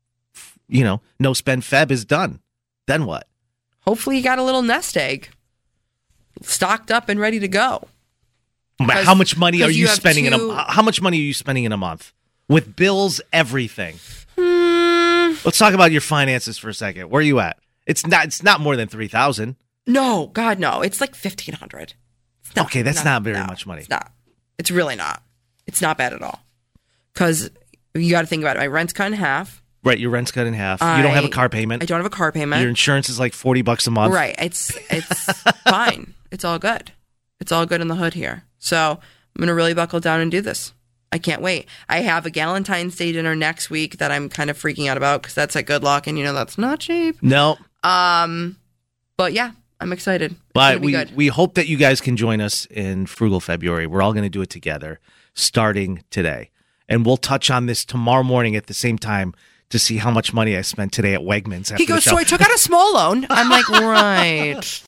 no spend Feb is done? Then what? Hopefully you got a little nest egg stocked up and ready to go. How much money are you spending how much money are you spending in a month? With bills, everything. Let's talk about your finances for a second. Where are you at? It's not more than $3,000. No, God, no. It's like $1,500. Okay, that's not very much money. It's not. It's really not. It's not bad at all. Because you got to think about it. My rent's cut in half. Right, your rent's cut in half. You don't have a car payment. I don't have a car payment. Your insurance is like $40 a month. Right. It's fine. It's all good. It's all good in the hood here. So I'm going to really buckle down and do this. I can't wait. I have a Galentine's Day dinner next week that I'm kind of freaking out about because that's at Good Luck, and that's not cheap. No. But yeah, I'm excited. But we hope that you guys can join us in Frugal February. We're all going to do it together starting today. And we'll touch on this tomorrow morning at the same time to see how much money I spent today at Wegmans. He goes, so I took out a small loan. I'm like, right.